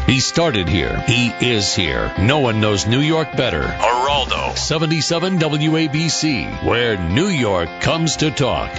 He started here. He is here. No one knows New York better. Geraldo, 77 WABC, where New York comes to talk.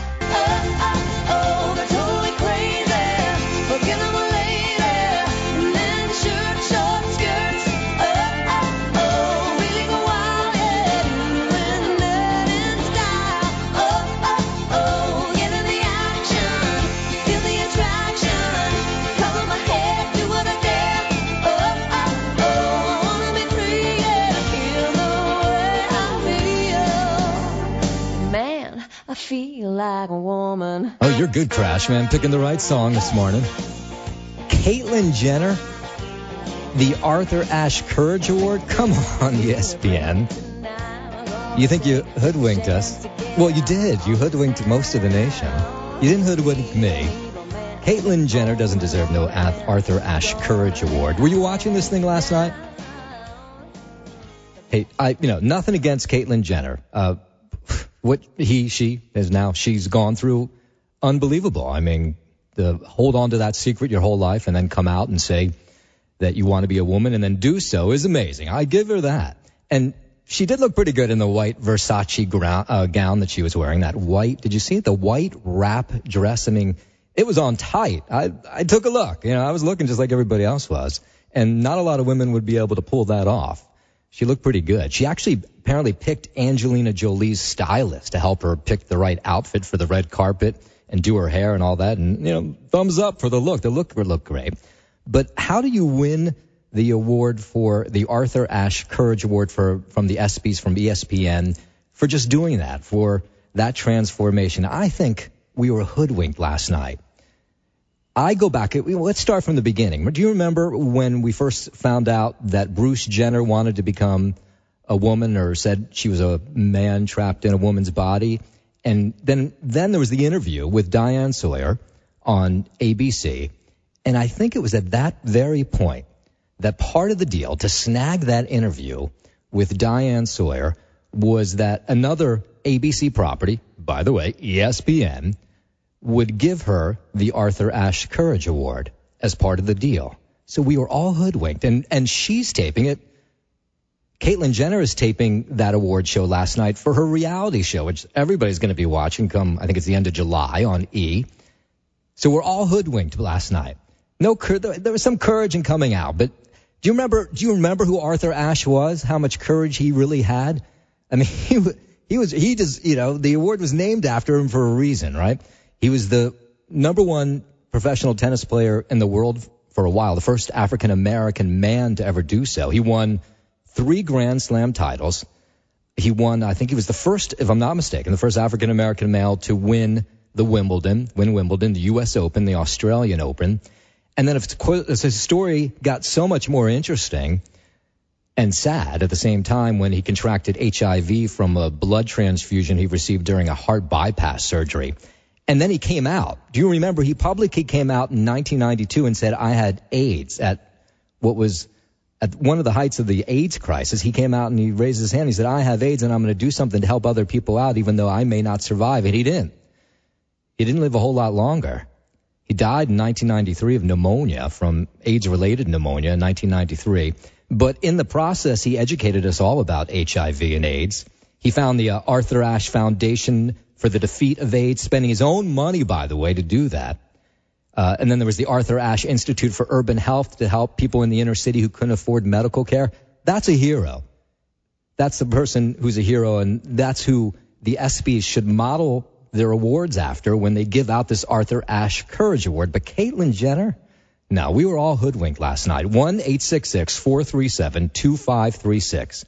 I feel like a woman. Oh, you're good, Crash, man. Picking the right song this morning. Caitlyn Jenner, the Arthur Ashe Courage Award. Come on, ESPN. You think you hoodwinked us? Well, you did. You hoodwinked most of the nation. You didn't hoodwink me. Caitlyn Jenner doesn't deserve no Arthur Ashe Courage Award. Were you watching this thing last night? Hey, nothing against Caitlyn Jenner. What she's gone through, unbelievable. I mean, to hold on to that secret your whole life and then come out and say that you want to be a woman and then do so is amazing. I give her that. And she did look pretty good in the white Versace gown that she was wearing. That white, did you see it? The white wrap dress. I mean, it was on tight. I took a look. I was looking just like everybody else was. And not a lot of women would be able to pull that off. She looked pretty good. She actually apparently picked Angelina Jolie's stylist to help her pick the right outfit for the red carpet and do her hair and all that. And, thumbs up for the look. The look looked great. But how do you win the award for the Arthur Ashe Courage Award from the ESPYs, from ESPN, for just doing that, for that transformation? I think we were hoodwinked last night. I go back, let's start from the beginning. Do you remember when we first found out that Bruce Jenner wanted to become a woman, or said she was a man trapped in a woman's body? And then there was the interview with Diane Sawyer on ABC. And I think it was at that very point that part of the deal to snag that interview with Diane Sawyer was that another ABC property, by the way, ESPN, would give her the Arthur Ashe Courage Award as part of the deal. So we were all hoodwinked, and she's taping it. Caitlyn Jenner is taping that award show last night for her reality show, which everybody's going to be watching come, I think it's the end of July on E! So we're all hoodwinked last night. There was some courage in coming out, but do you remember who Arthur Ashe was? How much courage he really had? I mean, the award was named after him for a reason, right? He was the number one professional tennis player in the world for a while, the first African-American man to ever do so. He won 3 Grand Slam titles. He won, I think he was the first, if I'm not mistaken, the first African-American male to win Wimbledon, the U.S. Open, the Australian Open. And then his story got so much more interesting and sad at the same time when he contracted HIV from a blood transfusion he received during a heart bypass surgery. And then he came out. Do you remember he publicly came out in 1992 and said, I had AIDS at one of the heights of the AIDS crisis. He came out and he raised his hand. He said, I have AIDS and I'm going to do something to help other people out even though I may not survive. And he didn't. He didn't live a whole lot longer. He died in 1993 of pneumonia, from AIDS-related pneumonia in 1993. But in the process, he educated us all about HIV and AIDS. He found the Arthur Ashe Foundation for the defeat of AIDS, spending his own money, by the way, to do that. And then there was the Arthur Ashe Institute for Urban Health to help people in the inner city who couldn't afford medical care. That's a hero. That's the person who's a hero, and that's who the ESPYs should model their awards after when they give out this Arthur Ashe Courage Award. But Caitlyn Jenner? No, we were all hoodwinked last night. 1-866-437-2536.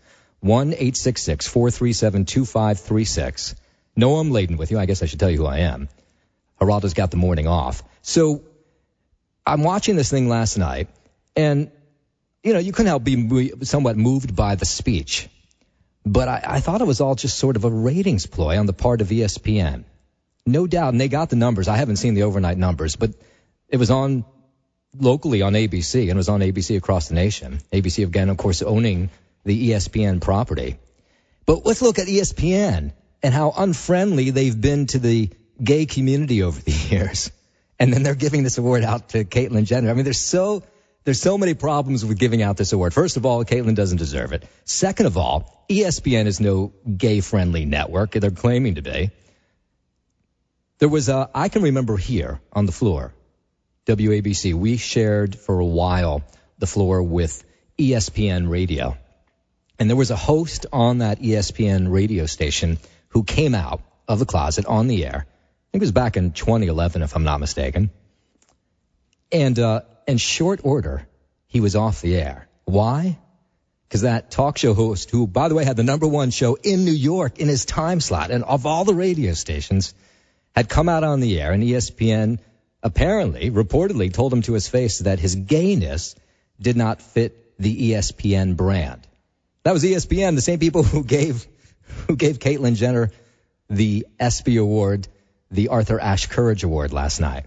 1-866-437-2536. Noam Laden with you. I guess I should tell you who I am. Geraldo's got the morning off. So I'm watching this thing last night, and, you couldn't help be somewhat moved by the speech. But I thought it was all just sort of a ratings ploy on the part of ESPN. No doubt, and they got the numbers. I haven't seen the overnight numbers, but it was on locally on ABC, and it was on ABC across the nation. ABC, again, of course, owning the ESPN property. But let's look at ESPN and how unfriendly they've been to the gay community over the years. And then they're giving this award out to Caitlyn Jenner. I mean, they're so there's so many problems with giving out this award. First of all, Caitlyn doesn't deserve it. Second of all, ESPN is no gay-friendly network. They're claiming to be. There was I can remember here on the floor, WABC, we shared for a while the floor with ESPN Radio. And there was a host on that ESPN radio station who came out of the closet on the air. I think it was back in 2011, if I'm not mistaken. And in short order, he was off the air. Why? Because that talk show host, who, by the way, had the #1 show in New York in his time slot, and of all the radio stations, had come out on the air, and ESPN reportedly told him to his face that his gayness did not fit the ESPN brand. That was ESPN, the same people who gave Caitlyn Jenner the ESPY Award, the Arthur Ashe Courage Award last night.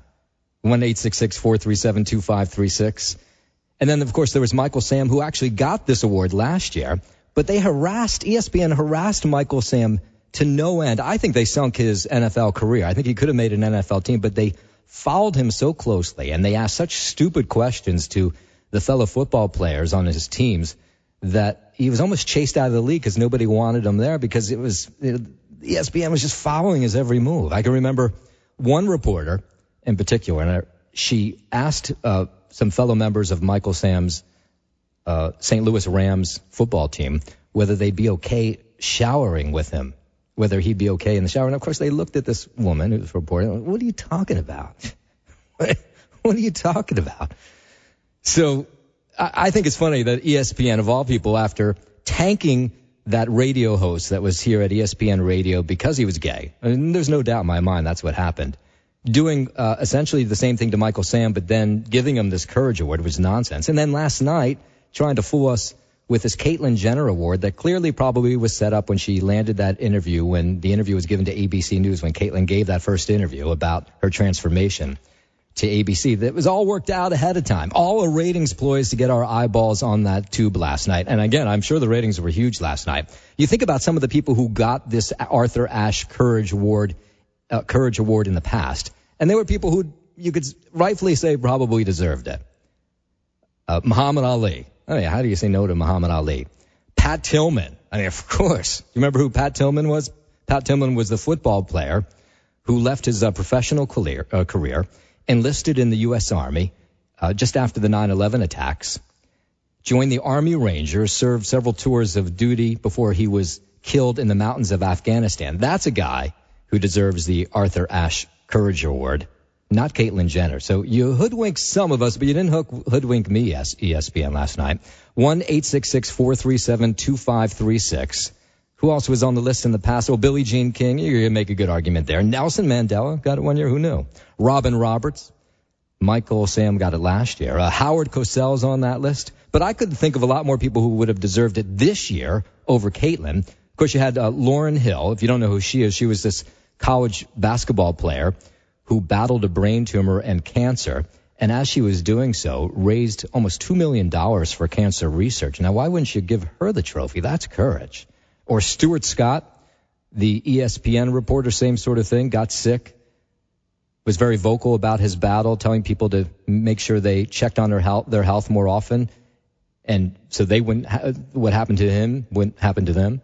1-866-437-2536. And then, of course, there was Michael Sam, who actually got this award last year, but ESPN harassed Michael Sam to no end. I think they sunk his NFL career. I think he could have made an NFL team, but they followed him so closely, and they asked such stupid questions to the fellow football players on his teams that he was almost chased out of the league because nobody wanted him there because ESPN was just following his every move. I can remember one reporter in particular, and she asked some fellow members of Michael Sam's St. Louis Rams football team whether they'd be okay showering with him, whether he'd be okay in the shower. And, of course, they looked at this woman who was reporting, what are you talking about? What are you talking about? So I think it's funny that ESPN, of all people, after tanking that radio host that was here at ESPN Radio because he was gay, and there's no doubt in my mind that's what happened, doing essentially the same thing to Michael Sam, but then giving him this Courage Award, which is nonsense. And then last night, trying to fool us with this Caitlyn Jenner Award that clearly probably was set up when she landed that interview, when the interview was given to ABC News, when Caitlyn gave that first interview about her transformation to ABC. That was all worked out ahead of time. All a ratings ploys to get our eyeballs on that tube last night. And again, I'm sure the ratings were huge last night. You think about some of the people who got this Arthur Ashe Courage Award in the past, and they were people who you could rightfully say probably deserved it. Muhammad Ali. I mean, how do you say no to Muhammad Ali? Pat Tillman. I mean, of course. You remember who Pat Tillman was? Pat Tillman was the football player who left his professional career, enlisted in the U.S. Army just after the 9/11 attacks, joined the Army Rangers, served several tours of duty before he was killed in the mountains of Afghanistan. That's a guy who deserves the Arthur Ashe Courage Award, not Caitlyn Jenner. So you hoodwinked some of us, but you didn't hoodwink me, ESPN, last night. 1-866-437-2536. Who else was on the list in the past? Well, Billie Jean King, you're going to make a good argument there. Nelson Mandela got it one year, who knew? Robin Roberts, Michael Sam got it last year. Howard Cosell's on that list. But I could think of a lot more people who would have deserved it this year over Caitlyn. Of course, you had Lauryn Hill. If you don't know who she is, she was this college basketball player who battled a brain tumor and cancer. And as she was doing so, raised almost $2 million for cancer research. Now, why wouldn't you give her the trophy? That's courage. Or Stuart Scott, the ESPN reporter, same sort of thing, got sick, was very vocal about his battle, telling people to make sure they checked on their health more often. And so they wouldn't what happened to him wouldn't happen to them.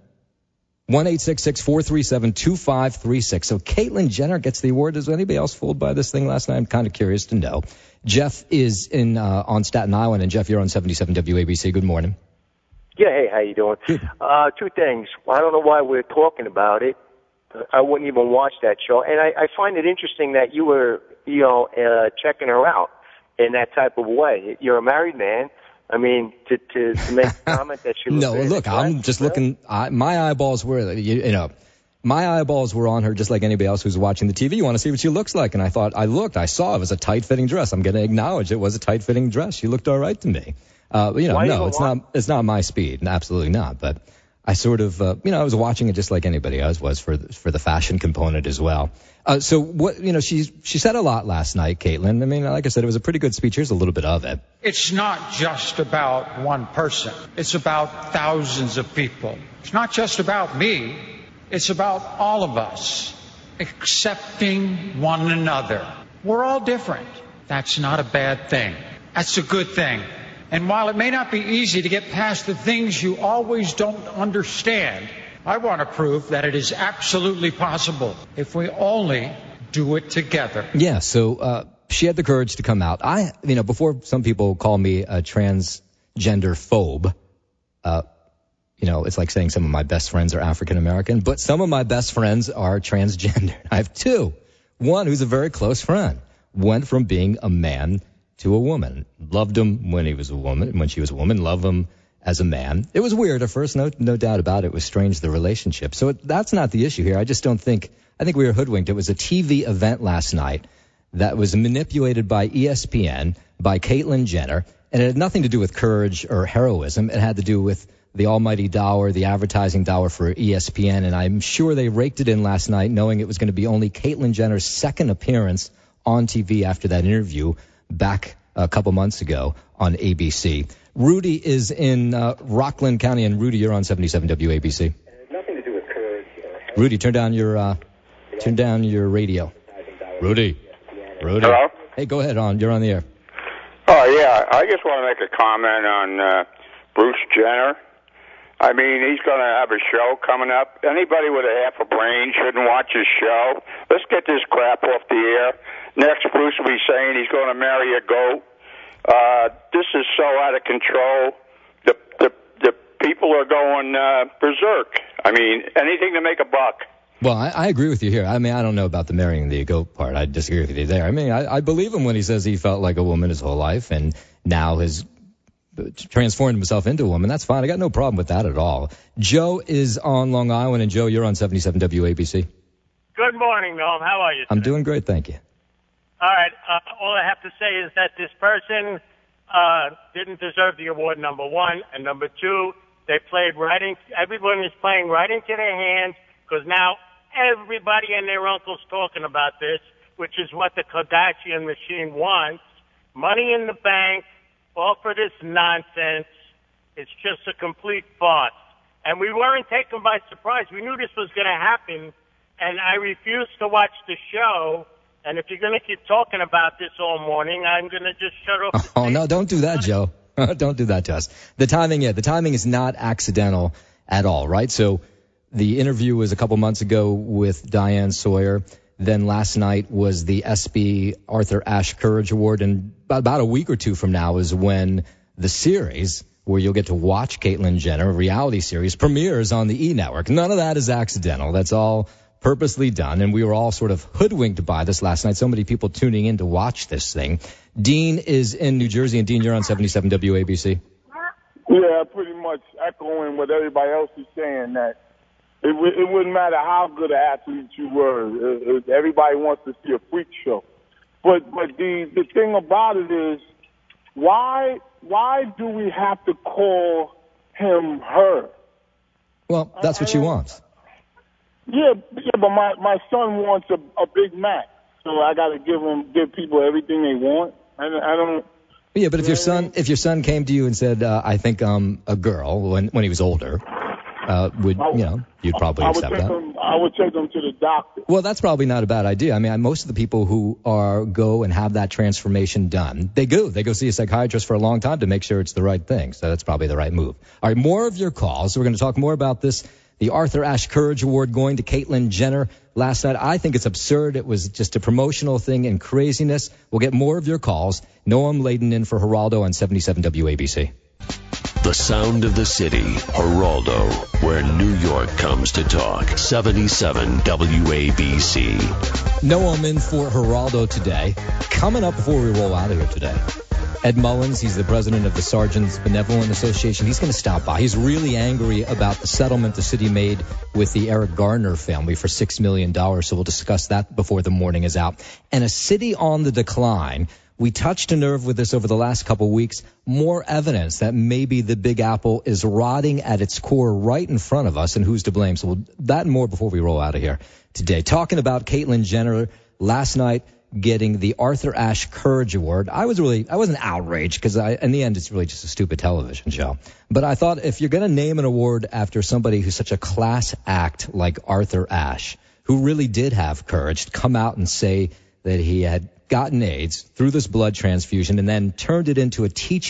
1-866-437-2536. So Caitlyn Jenner gets the award. Is anybody else fooled by this thing last night? I'm kind of curious to know. Jeff is on Staten Island, and Jeff, you're on 77 WABC. Good morning. Yeah, hey, how you doing? Two things. I don't know why we're talking about it. I wouldn't even watch that show. And I find it interesting that you were, checking her out in that type of way. You're a married man. I mean, to make a comment that she was No, look, I'm just looking. My eyeballs were, my eyeballs were on her just like anybody else who's watching the TV. You want to see what she looks like. And I saw it was a tight-fitting dress. I'm going to acknowledge it was a tight-fitting dress. She looked all right to me. It's not my speed. Absolutely not. But I sort of, I was watching it just like anybody else was for the fashion component as well. So what, she said a lot last night, Caitlyn. I mean, like I said, it was a pretty good speech. Here's a little bit of it. It's not just about one person. It's about thousands of people. It's not just about me. It's about all of us accepting one another. We're all different. That's not a bad thing. That's a good thing. And while it may not be easy to get past the things you always don't understand, I want to prove that it is absolutely possible if we only do it together. Yeah, so she had the courage to come out. Before some people call me a transgender phobe, it's like saying some of my best friends are African American, but some of my best friends are transgender. I have two. One who's a very close friend went from being a man to a woman. Loved him when he was a woman, when she was a woman, loved him as a man. It was weird at first, no doubt about it. It was strange, the relationship. So that's not the issue here. I think we were hoodwinked. It was a TV event last night that was manipulated by ESPN, by Caitlyn Jenner, and it had nothing to do with courage or heroism. It had to do with the almighty dollar, the advertising dollar for ESPN, and I'm sure they raked it in last night knowing it was going to be only Caitlyn Jenner's second appearance on TV after that interview back a couple months ago on ABC. Rudy is in Rockland County, and Rudy, you're on 77 WABC. Nothing to do with courage. Rudy, turn down your radio. Rudy. Hello? Hey, go ahead. You're on the air. Oh, yeah. I just want to make a comment on Bruce Jenner. I mean, he's going to have a show coming up. Anybody with a half a brain shouldn't watch his show. Let's get this crap off the air. Next, Bruce will be saying he's going to marry a goat. This is so out of control. The people are going berserk. I mean, anything to make a buck. Well, I agree with you here. I mean, I don't know about the marrying the goat part. I disagree with you there. I mean, I believe him when he says he felt like a woman his whole life and now has transformed himself into a woman. That's fine. I got no problem with that at all. Joe is on Long Island, and Joe, you're on 77 WABC. Good morning, Noam. How are you today? I'm doing great, thank you. All right. All I have to say is that this person didn't deserve the award, number one. And number two, everyone is playing right into their hands because now everybody and their uncle's talking about this, which is what the Kardashian machine wants. Money in the bank, all for this nonsense. It's just a complete farce. And we weren't taken by surprise. We knew this was going to happen, and I refused to watch the show. And if you're going to keep talking about this all morning, I'm going to just shut up. Oh, no, don't do that, Joe. Don't do that to us. The timing is not accidental at all, right? So the interview was a couple months ago with Diane Sawyer. Then last night was the SB Arthur Ashe Courage Award. And about a week or two from now is when the series, where you'll get to watch Caitlyn Jenner, a reality series, premieres on the E! Network. None of that is accidental. That's all purposely done. And we were all sort of hoodwinked by this last night. So many people tuning in to watch this thing. Dean is in New Jersey. And Dean, you're on 77 WABC. Yeah, pretty much echoing what everybody else is saying, that it wouldn't matter how good an athlete you were. Everybody wants to see a freak show. But the thing about it is, why do we have to call him her? Well, that's what she wants. Yeah, but my son wants a Big Mac, so I got to give people everything they want. I don't. Yeah, but if your son came to you and said, "I think I'm a girl," when he was older, you'd probably accept that. I would take him to the doctor. Well, that's probably not a bad idea. I mean, most of the people who go and have that transformation done, they go see a psychiatrist for a long time to make sure it's the right thing. So that's probably the right move. All right, more of your calls. We're going to talk more about this. The Arthur Ashe Courage Award going to Caitlyn Jenner last night. I think it's absurd. It was just a promotional thing and craziness. We'll get more of your calls. Noam Laden in for Geraldo on 77 WABC. The sound of the city, Geraldo, where New York comes to talk. 77 WABC. Noam in for Geraldo today. Coming up before we roll out of here today, Ed Mullins, he's the president of the Sergeants Benevolent Association. He's going to stop by. He's really angry about the settlement the city made with the Eric Garner family for $6 million. So we'll discuss that before the morning is out. And a city on the decline. We touched a nerve with this over the last couple of weeks. More evidence that maybe the Big Apple is rotting at its core right in front of us, and who's to blame. So that and more before we roll out of here today. Talking about Caitlyn Jenner last night getting the Arthur Ashe Courage Award. I wasn't outraged because in the end it's really just a stupid television show. But I thought if you're going to name an award after somebody who's such a class act like Arthur Ashe, who really did have courage to come out and say that he had gotten AIDS through this blood transfusion and then turned it into a teaching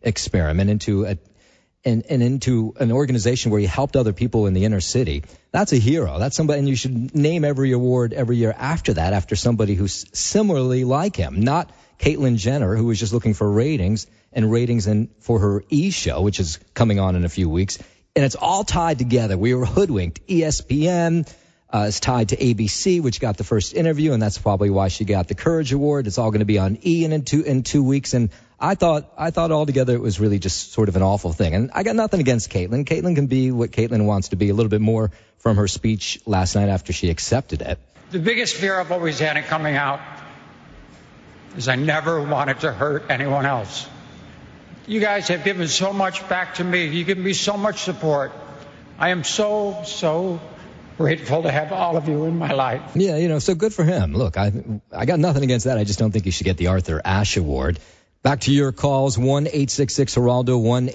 experiment into into an organization where he helped other people in the inner city. That's a hero. That's somebody, and you should name every award every year after that, after somebody who's similarly like him. Not Caitlyn Jenner, who was just looking for ratings for her E! show, which is coming on in a few weeks. And it's all tied together. We were hoodwinked. ESPN is tied to ABC, which got the first interview, and that's probably why she got the Courage Award. It's all going to be on E! in 2 weeks. And I thought altogether it was really just sort of an awful thing. And I got nothing against Caitlyn. Caitlyn can be what Caitlyn wants to be, a little bit more from her speech last night after she accepted it. The biggest fear I've always had in coming out is I never wanted to hurt anyone else. You guys have given so much back to me. You've given me so much support. I am so grateful to have all of you in my life. Yeah, so good for him. Look, I got nothing against that. I just don't think he should get the Arthur Ashe Award. Back to your calls, 1-866-HERALDO,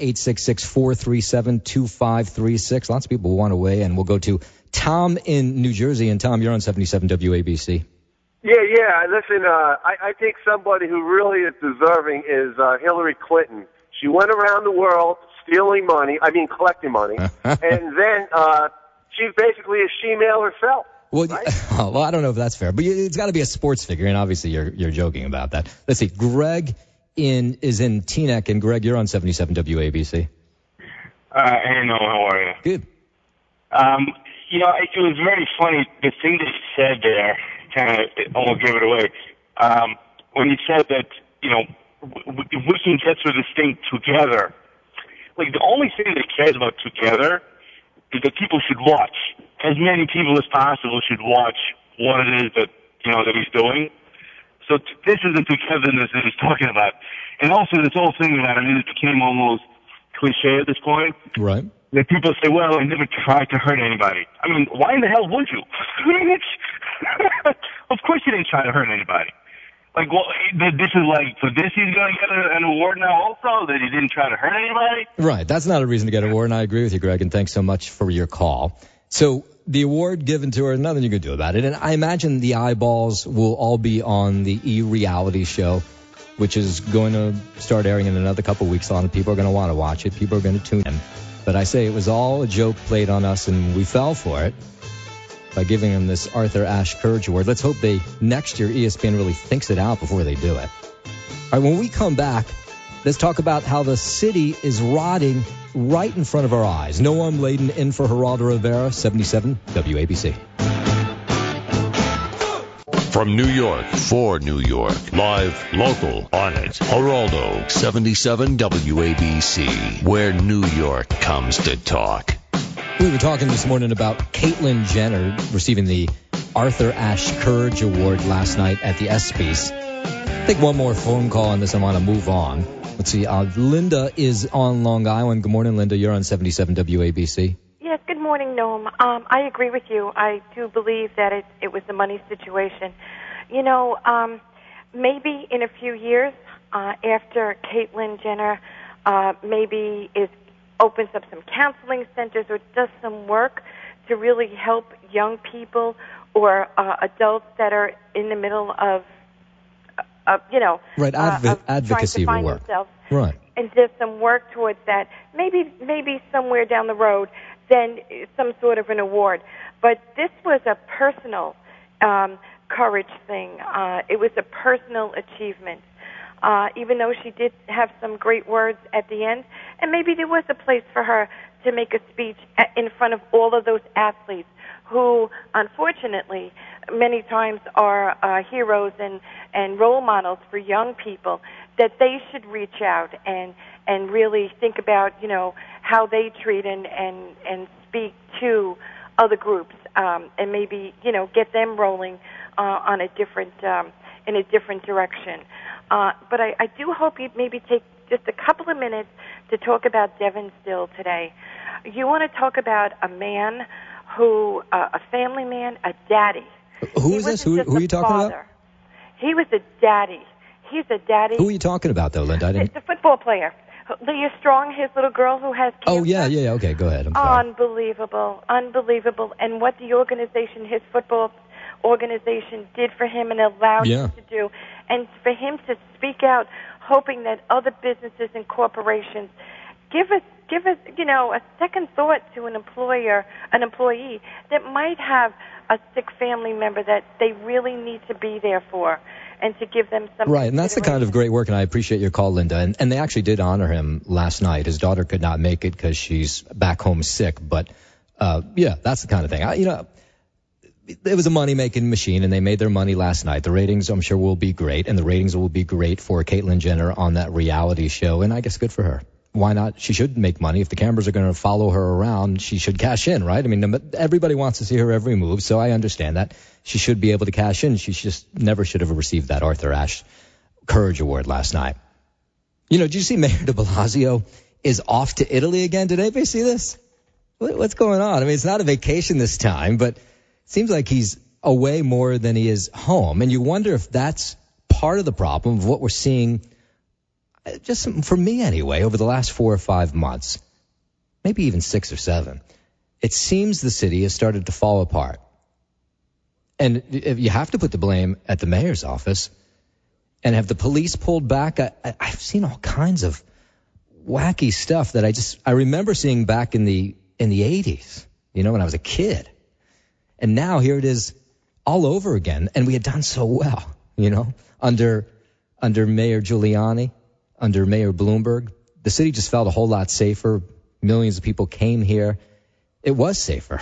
1-866-437-2536. Lots of people want to weigh in. We'll go to Tom in New Jersey. And Tom, you're on 77 WABC. Yeah. Listen, I think somebody who really is deserving is Hillary Clinton. She went around the world collecting money, and then she's basically a she-male herself. Well, right? Well, I don't know if that's fair, but it's got to be a sports figure, and obviously you're joking about that. Let's see. Greg is in Teaneck, and Greg, you're on 77 WABC. Hey, Noah, how are you? Good. It was very funny. The thing that you said there kind of almost gave it away. When you said that, if we can get through this thing together, like the only thing that cares about together is that people should watch. As many people as possible should watch what it is that he's doing. So this is the togetherness that he's talking about. And also this whole thing about, it became almost cliche at this point. Right. That people say, well, I never tried to hurt anybody. I mean, why in the hell would you? Of course you didn't try to hurt anybody. Like, well, this is like, for this he's going to get an award now also, that he didn't try to hurt anybody? Right. That's not a reason to get an award, and I agree with you, Greg, and thanks so much for your call. So the award given to her, nothing you can do about it. And I imagine the eyeballs will all be on the E! reality show, which is going to start airing in another couple of weeks. A lot of people are going to want to watch it. People are going to tune in. But I say it was all a joke played on us, and we fell for it by giving them this Arthur Ashe Courage Award. Let's hope next year ESPN really thinks it out before they do it. All right, when we come back, let's talk about how the city is rotting right in front of our eyes. Noam Laden in for Geraldo Rivera, 77 WABC. From New York, for New York, live, local, on it. Geraldo, 77 WABC, where New York comes to talk. We were talking this morning about Caitlyn Jenner receiving the Arthur Ashe Courage Award last night at the ESPYs. Take one more phone call on this. I want to move on. Let's see. Linda is on Long Island. Good morning, Linda. You're on 77 WABC. Yes, good morning, Noam. I agree with you. I do believe that it was the money situation. Maybe in a few years, after Caitlyn Jenner maybe opens up some counseling centers or does some work to really help young people or adults that are in the middle of right, advocacy trying to find work. themselves, right, and does some work towards that. Maybe somewhere down the road, then some sort of an award. But this was a personal courage thing. It was a personal achievement. Even though she did have some great words at the end, and maybe there was a place for her to make a speech in front of all of those athletes who, unfortunately, many times are heroes and role models for young people, that they should reach out and really think about, how they treat and speak to other groups, and maybe, get them rolling on a different in a different direction. But I do hope you maybe take just a couple of minutes to talk about Devin Still today. You want to talk about a man who, a family man, a daddy. Who is this? Who are you talking about? He was a daddy. He's a daddy. Who are you talking about, though, Linda? The football player. Leah Strong, his little girl who has cancer. Oh, yeah. Okay, go ahead. I'm sorry. Unbelievable. And what the organization, his football organization, did for him and allowed him to do. And for him to speak out, hoping that other businesses and corporations give us, a second thought to an employee that might have a sick family member that they really need to be there for, and to give them some. Right, and that's the kind of great work, and I appreciate your call, Linda. And they actually did honor him last night. His daughter could not make it because she's back home sick, but that's the kind of thing. It was a money-making machine, and they made their money last night. The ratings, I'm sure, will be great, and the ratings will be great for Caitlyn Jenner on that reality show, and I guess good for her. Why not? She should make money. If the cameras are going to follow her around, she should cash in, right? I mean, everybody wants to see her every move, so I understand that. She should be able to cash in. She just never should have received that Arthur Ashe Courage Award last night. Did you see Mayor de Blasio is off to Italy again? Did anybody see this? What's going on? I mean, it's not a vacation this time, but it seems like he's away more than he is home. And you wonder if that's part of the problem of what we're seeing, just for me anyway, over the last 4 or 5 months, maybe even 6 or 7. It seems the city has started to fall apart. And you have to put the blame at the mayor's office. And have the police pulled back? I've seen all kinds of wacky stuff that I remember seeing back in the 80s, when I was a kid. And now here it is all over again. And we had done so well, under Mayor Giuliani, under Mayor Bloomberg. The city just felt a whole lot safer. Millions of people came here. It was safer.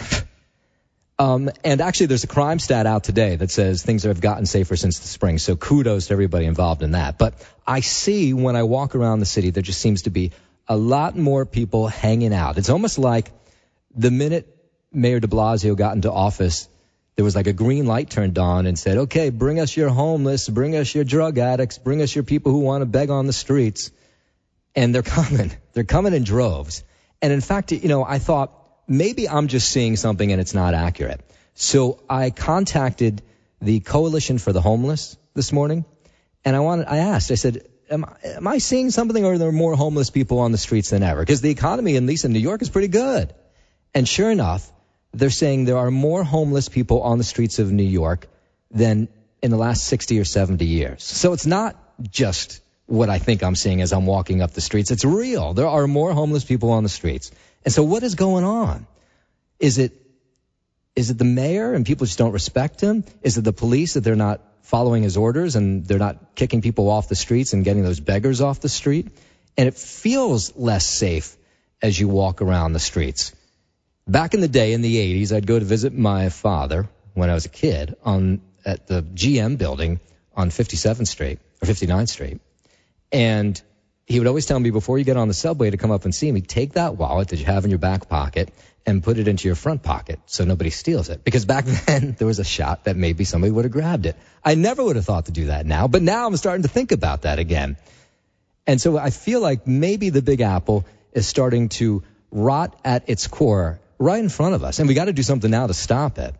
And actually, there's a crime stat out today that says things have gotten safer since the spring. So kudos to everybody involved in that. But I see when I walk around the city, there just seems to be a lot more people hanging out. It's almost like the minute Mayor de Blasio got into office, there was like a green light turned on and said, okay, bring us your homeless, bring us your drug addicts, bring us your people who want to beg on the streets. And they're coming. They're coming in droves. And in fact, I thought maybe I'm just seeing something and it's not accurate. So I contacted the Coalition for the Homeless this morning, and I asked, I said, am I seeing something, or are there more homeless people on the streets than ever? Because the economy, at least in New York, is pretty good. And sure enough, they're saying there are more homeless people on the streets of New York than in the last 60 or 70 years. So it's not just what I think I'm seeing as I'm walking up the streets. It's real. There are more homeless people on the streets. And so what is going on? Is it the mayor and people just don't respect him? Is it the police that they're not following his orders and they're not kicking people off the streets and getting those beggars off the street? And it feels less safe as you walk around the streets. Back in the day, in the 80s, I'd go to visit my father when I was a kid at the GM building on 57th Street or 59th Street. And he would always tell me, before you get on the subway to come up and see me, take that wallet that you have in your back pocket and put it into your front pocket so nobody steals it. Because back then, there was a shot that maybe somebody would have grabbed it. I never would have thought to do that now, but now I'm starting to think about that again. And so I feel like maybe the Big Apple is starting to rot at its core right in front of us. And we got to do something now to stop it.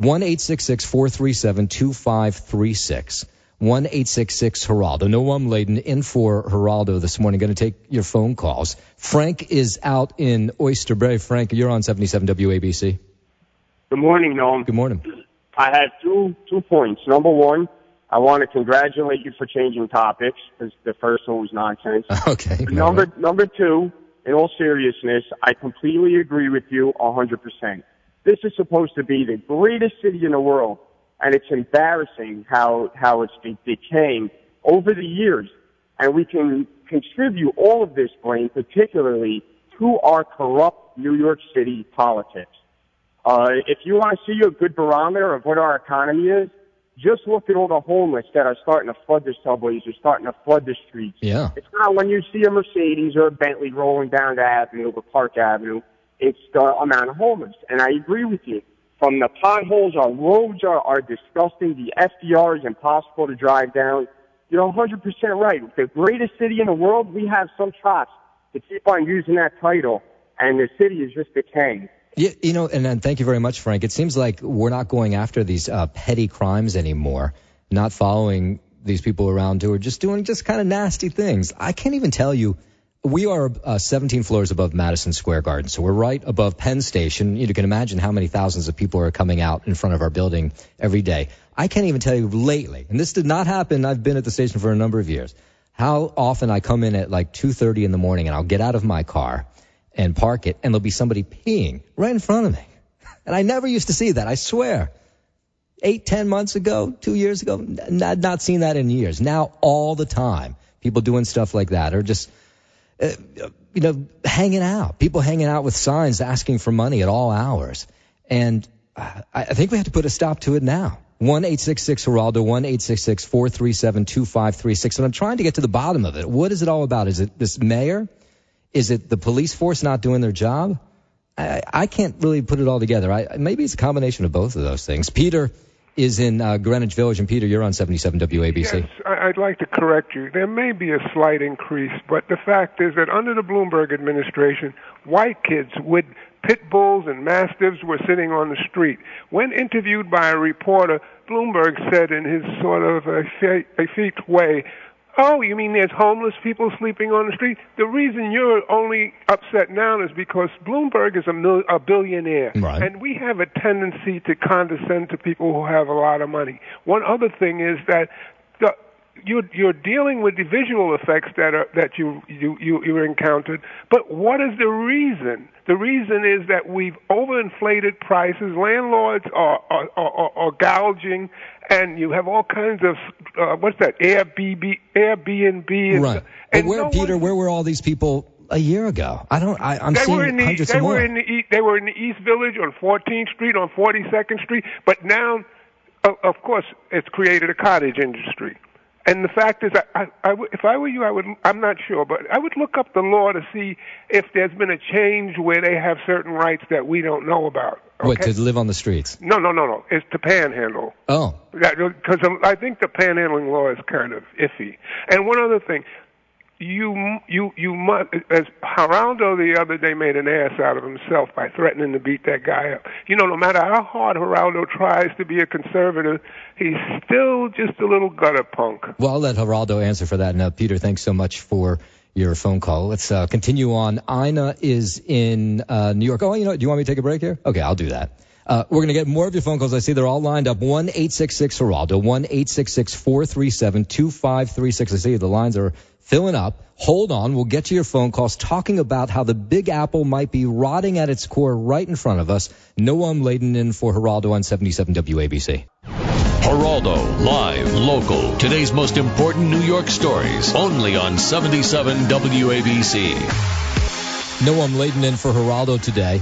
1-866-437-2536. 1-866-HERALDO. Noam Laden in for Geraldo this morning. Going to take your phone calls. Frank is out in Oyster Bay. Frank, you're on 77 WABC. Good morning, Noam. Good morning. I had two points. Number one, I want to congratulate you for changing topics, because the first one was nonsense. Okay. Number two, in all seriousness, I completely agree with you 100%. This is supposed to be the greatest city in the world. And it's embarrassing how it's been decaying over the years. And we can contribute all of this blame, particularly to our corrupt New York City politics. If you want to see a good barometer of what our economy is, just look at all the homeless that are starting to flood the subways or starting to flood the streets. Yeah. It's not when you see a Mercedes or a Bentley rolling down the avenue or Park Avenue. It's the amount of homeless. And I agree with you. From the potholes, our roads are disgusting. The FDR is impossible to drive down. You're 100% right. The greatest city in the world, we have some shots to keep on using that title, and the city is just decaying. Yeah, and thank you very much, Frank. It seems like we're not going after these petty crimes anymore, not following these people around who are just doing just kind of nasty things. I can't even tell you. We are 17 floors above Madison Square Garden, so we're right above Penn Station. You can imagine how many thousands of people are coming out in front of our building every day. I can't even tell you lately, and this did not happen, I've been at the station for a number of years, how often I come in at like 2:30 in the morning and I'll get out of my car and park it, and there'll be somebody peeing right in front of me. And I never used to see that, I swear. 8-10 months ago, 2 years ago, not seen that in years. Now all the time, people doing stuff like that, or just, hanging out. People hanging out with signs asking for money at all hours. And I think we have to put a stop to it now. 1-866-HERALDO, 1-866-437-2536. And I'm trying to get to the bottom of it. What is it all about? Is it this mayor? Is it the police force not doing their job? I can't really put it all together. Maybe it's a combination of both of those things. Peter is in Greenwich Village. And Peter, you're on 77 WABC. Yes, I'd like to correct you. There may be a slight increase, but the fact is that under the Bloomberg administration, white kids with pit bulls and mastiffs were sitting on the street. When interviewed by a reporter, Bloomberg said in his sort of effete way, "Oh, you mean there's homeless people sleeping on the street?" The reason you're only upset now is because Bloomberg is a billionaire. Right. And we have a tendency to condescend to people who have a lot of money. One other thing is that you're dealing with the visual effects that you encountered, but what is the reason? The reason is that we've overinflated prices. Landlords are gouging, and you have all kinds of Airbnb. Right. But where were all these people a year ago? I'm seeing hundreds of more. They were in the East Village on 14th Street, on 42nd Street, but now, of course, it's created a cottage industry. And the fact is, if I were you, I'm not sure, but I would look up the law to see if there's been a change where they have certain rights that we don't know about. Okay? What, to live on the streets? No. It's to panhandle. Oh. Because I think the panhandling law is kind of iffy. And one other thing, you must, as Geraldo the other day made an ass out of himself by threatening to beat that guy up. No matter how hard Geraldo tries to be a conservative, he's still just a little gutter punk. Well, I'll let Geraldo answer for that. Now, Peter, thanks so much for your phone call. Let's continue on. Ina is in New York. Oh, do you want me to take a break here? Okay, I'll do that. We're going to get more of your phone calls. I see they're all lined up. 1-866-HERALDO, 1-866-437-2536. I see the lines are filling up. Hold on. We'll get to your phone calls talking about how the Big Apple might be rotting at its core right in front of us. Noam Laden in for Geraldo on 77 WABC. Geraldo, live, local. Today's most important New York stories. Only on 77 WABC. Noam Laden in for Geraldo today.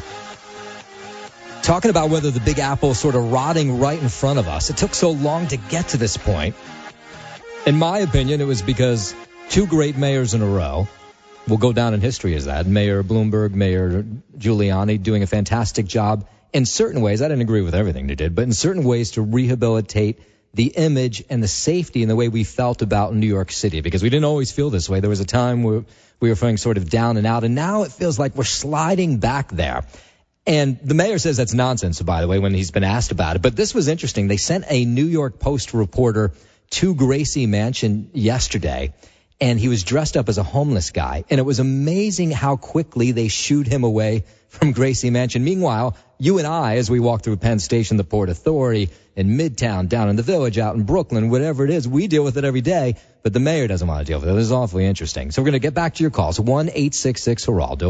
Talking about whether the Big Apple is sort of rotting right in front of us. It took so long to get to this point. In my opinion, it was because two great mayors in a row will go down in history as that. Mayor Bloomberg, Mayor Giuliani doing a fantastic job in certain ways. I didn't agree with everything they did, but in certain ways to rehabilitate the image and the safety and the way we felt about New York City, because we didn't always feel this way. There was a time where we were feeling sort of down and out, and now it feels like we're sliding back there. And the mayor says that's nonsense, by the way, when he's been asked about it. But this was interesting. They sent a New York Post reporter to Gracie Mansion yesterday, and he was dressed up as a homeless guy. And it was amazing how quickly they shooed him away from Gracie Mansion. Meanwhile, you and I, as we walk through Penn Station, the Port Authority, in Midtown, down in the Village, out in Brooklyn, whatever it is, we deal with it every day. But the mayor doesn't want to deal with it. This is awfully interesting. So we're going to get back to your calls. 1-866-HERALDO,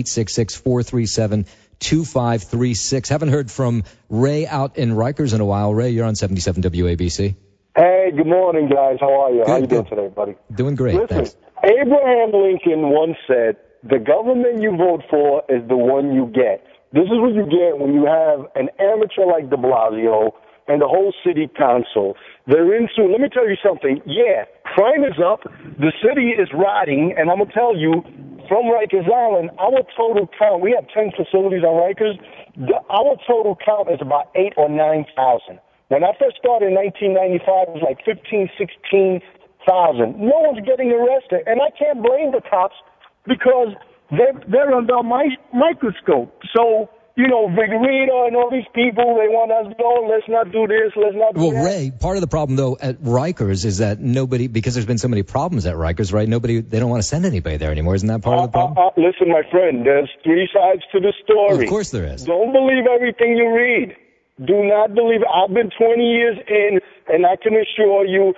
1-866-437-2536. Haven't heard from Ray out in Rikers in a while. Ray, you're on 77 WABC. Hey, good morning, guys. How are you? Good, How you doing today, buddy? Doing great. Listen, thanks. Abraham Lincoln once said, "The government you vote for is the one you get." This is what you get when you have an amateur like de Blasio and the whole city council. They're into, let me tell you something. Yeah, crime is up. The city is rotting, and I'm going to tell you, from Rikers Island, our total count, we have 10 facilities on Rikers. Our total count is about 8,000 or 9,000. When I first started in 1995, it was like 15,000, 16,000. No one's getting arrested, and I can't blame the cops because they're under a microscope. So, Vigorito and all these people, they want us to go, let's not do this, let's not do that. Well, Ray, part of the problem, though, at Rikers is that nobody, because there's been so many problems at Rikers, right? They don't want to send anybody there anymore. Isn't that part of the problem? Listen, my friend, there's three sides to the story. Well, of course there is. Don't believe everything you read. Do not believe. I've been 20 years in, and I can assure you,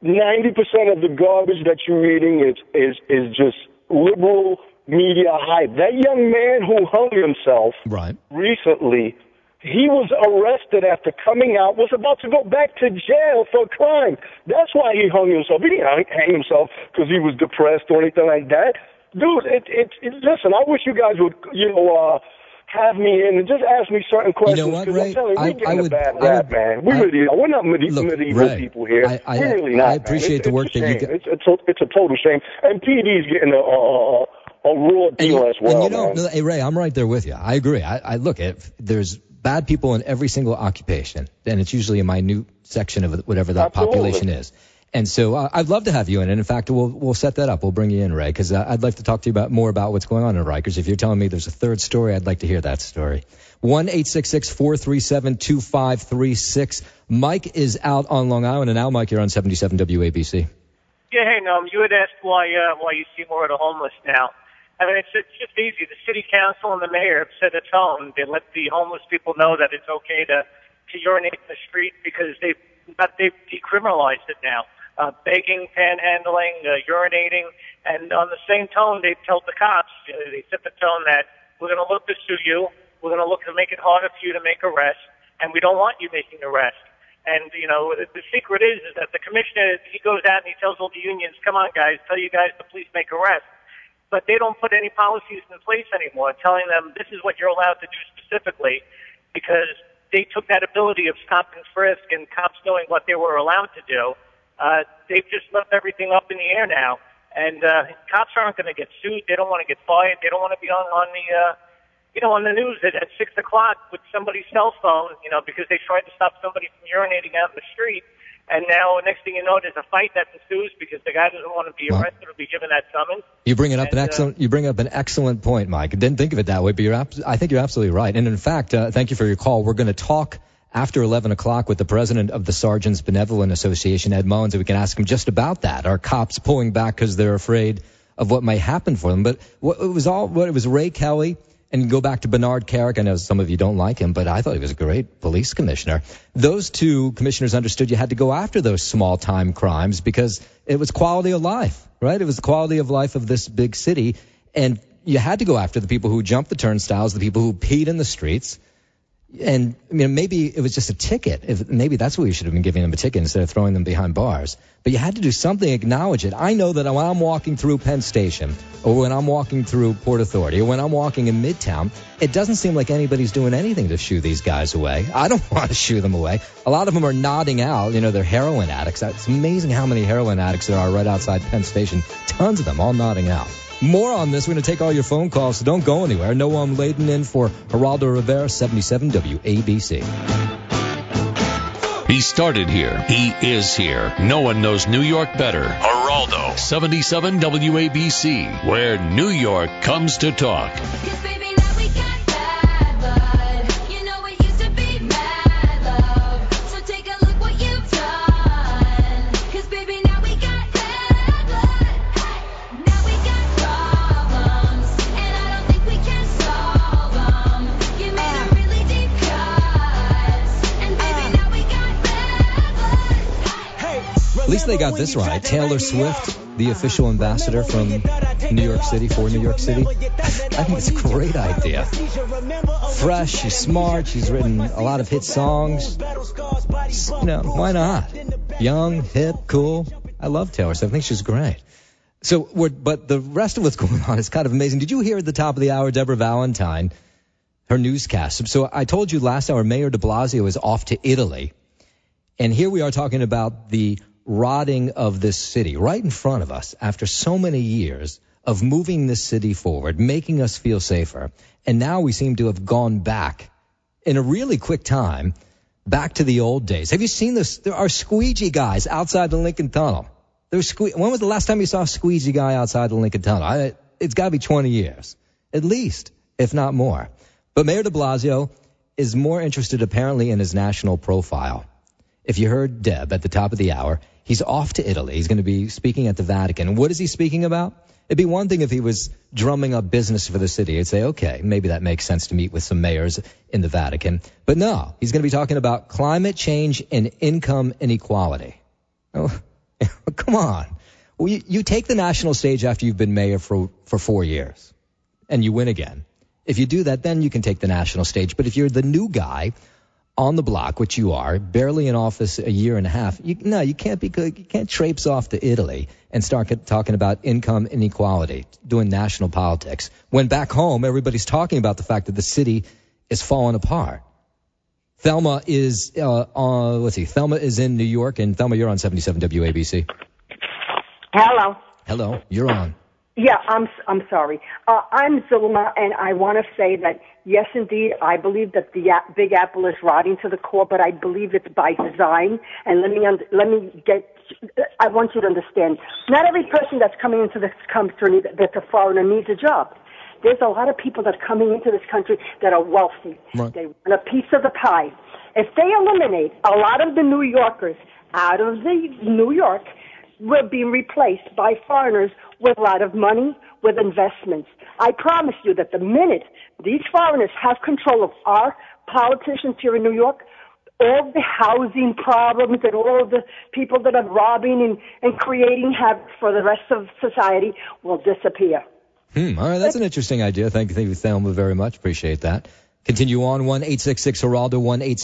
90% of the garbage that you're reading is just liberal media hype. That young man who hung himself recently, he was arrested after coming out, was about to go back to jail for a crime. That's why he hung himself. He didn't hang himself because he was depressed or anything like that. Dude, listen, I wish you guys would, have me in and just ask me certain questions. You know what, Ray? We're getting a bad rap, man. We really are. We're not medieval people here. We're really not. I appreciate the work that you get. It's a total shame. And PD's getting a raw deal as well. And hey, Ray, I'm right there with you. I agree. I look, there's bad people in every single occupation, and it's usually a minute section of whatever that population is. And so I'd love to have you in. And in fact, we'll set that up. We'll bring you in, Ray, because I'd like to talk to you more about what's going on in Rikers. If you're telling me there's a third story, I'd like to hear that story. 1-866-437-2536. Mike is out on Long Island. And now, Mike, you're on 77 WABC. Yeah, hey, Noam, you had asked why you see more of the homeless now. I mean, it's just easy. The city council and the mayor have set a tone. They let the homeless people know that it's okay to urinate in the street because they've decriminalized it now. Begging, panhandling, urinating, and on the same tone, they tell the cops, they set the tone that we're going to look to sue you, we're going to look to make it harder for you to make arrests, and we don't want you making arrests. And, the secret is that the commissioner, he goes out and he tells all the unions, come on, guys, tell you guys to please make arrests. But they don't put any policies in place anymore telling them this is what you're allowed to do specifically because they took that ability of stop and frisk and cops knowing what they were allowed to do. They've just left everything up in the air now, and cops aren't going to get sued. They don't want to get fired. They don't want to be on the news at 6 o'clock with somebody's cell phone, because they tried to stop somebody from urinating out in the street. And now, next thing you know, there's a fight that ensues because the guy doesn't want to be arrested or be given that summons. You bring up an excellent point, Mike. I didn't think of it that way, but I think you're absolutely right. And in fact, thank you for your call. We're going to talk after 11 o'clock with the president of the Sergeants Benevolent Association, Ed Mullins, and we can ask him just about that. Are cops pulling back because they're afraid of what may happen for them? But it was Ray Kelly, and you go back to Bernard Carrick. I know some of you don't like him, but I thought he was a great police commissioner. Those two commissioners understood you had to go after those small-time crimes because it was quality of life, right? It was the quality of life of this big city, and you had to go after the people who jumped the turnstiles, the people who peed in the streets. And maybe it was just a ticket. Maybe that's what we should have been giving them, a ticket instead of throwing them behind bars. But you had to do something, acknowledge it. I know that when I'm walking through Penn Station or when I'm walking through Port Authority or when I'm walking in Midtown, it doesn't seem like anybody's doing anything to shoo these guys away. I don't want to shoo them away. A lot of them are nodding out. They're heroin addicts. It's amazing how many heroin addicts there are right outside Penn Station. Tons of them all nodding out. More on this. We're going to take all your phone calls, so don't go anywhere. Noam Laden in for Geraldo Rivera, 77 WABC. He started here. He is here. No one knows New York better. Geraldo, 77 WABC, where New York comes to talk. At least they got this right. Taylor Swift, the official ambassador from New York City for New York City. I think it's a great idea. Fresh, she's smart, she's written a lot of hit songs. Why not? Young, hip, cool. I love Taylor Swift. I think she's great. But the rest of what's going on is kind of amazing. Did you hear at the top of the hour, Deborah Valentine, her newscast? So I told you last hour, Mayor de Blasio is off to Italy. And here we are talking about the rotting of this city right in front of us after so many years of moving this city forward, making us feel safer. And now we seem to have gone back in a really quick time back to the old days. Have you seen this? There are squeegee guys outside the Lincoln Tunnel. When was the last time you saw a squeegee guy outside the Lincoln Tunnel? It's got to be 20 years, at least, if not more. But Mayor de Blasio is more interested apparently in his national profile. If you heard Deb at the top of the hour, he's off to Italy. He's going to be speaking at the Vatican. What is he speaking about? It'd be one thing if he was drumming up business for the city. I'd say, okay, maybe that makes sense to meet with some mayors in the Vatican. But no, he's going to be talking about climate change and income inequality. Oh, Come on. Well, you take the national stage after you've been mayor for 4 years and you win again. If you do that, then you can take the national stage. But if you're the new guy on the block, which you are, barely in office a year and a half, you can't be good. You can't traipse off to Italy and start talking about income inequality, doing national politics, when back home everybody's talking about the fact that the city is falling apart. Thelma is Thelma is in New York, and Thelma, you're on 77 WABC. Hello, you're on. Yeah, I'm sorry. I'm Zulma, and I want to say that, yes, indeed, I believe that the Big Apple is rotting to the core, but I believe it's by design. And I want you to understand, not every person that's coming into this country that's a foreigner needs a job. There's a lot of people that are coming into this country that are wealthy. Right. They want a piece of the pie. If they eliminate a lot of the New Yorkers out of the New York, we're being replaced by foreigners with a lot of money, with investments. I promise you that the minute these foreigners have control of our politicians here in New York, all the housing problems and all the people that are robbing and creating havoc for the rest of society will disappear. All right, that's an interesting idea. Thank you, Thelma, very much. Appreciate that. Continue on, 1-866-HERALDO,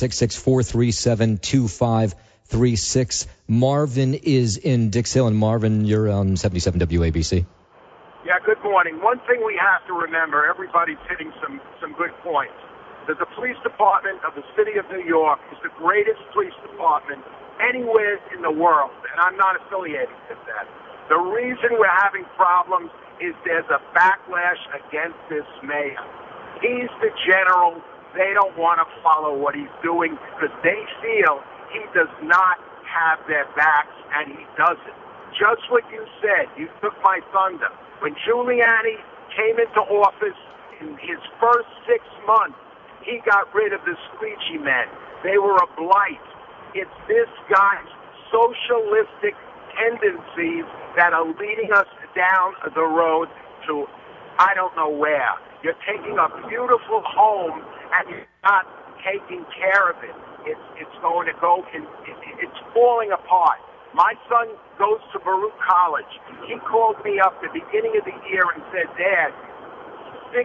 1-866-437-2536. Marvin is in Dix Hill, and Marvin, you're on 77 WABC. Yeah, good morning. One thing we have to remember, everybody's hitting some good points, that the police department of the city of New York is the greatest police department anywhere in the world, and I'm not affiliated with that. The reason we're having problems is there's a backlash against this mayor. He's the general. They don't want to follow what he's doing because they feel he does not have their backs, and he doesn't. Just what you said, you took my thunder. When Giuliani came into office in his first 6 months, he got rid of the squeegee men. They were a blight. It's this guy's socialistic tendencies that are leading us down the road to I don't know where. You're taking a beautiful home and you're not taking care of it. It's going to go, it's falling apart. My son goes to Baruch College. He called me up at the beginning of the year and said, Dad, 6'4",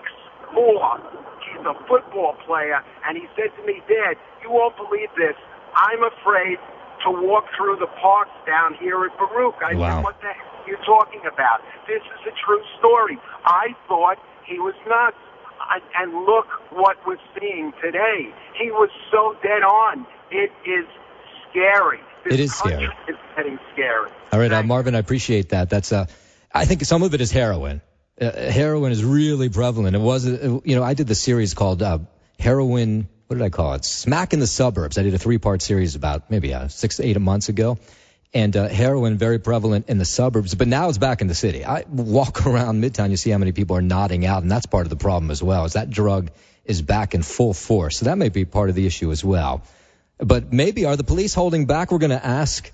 he's a football player, and he said to me, Dad, you won't believe this, I'm afraid to walk through the parks down here at Baruch. I said, what the heck are you talking about? This is a true story. I thought he was nuts. And look what we're seeing today. He was so dead on. It is scary. It is scary. It's getting scary. All right, Marvin, I appreciate that. That's I think some of it is heroin. Heroin is really prevalent. It was, I did the series called Heroin. What did I call it? Smack in the Suburbs. I did a 3-part series about maybe 6 to 8 months ago. And heroin very prevalent in the suburbs, but now it's back in the city. I walk around Midtown, you see how many people are nodding out, and that's part of the problem as well, is that drug is back in full force. So that may be part of the issue as well. But maybe are the police holding back? We're going to ask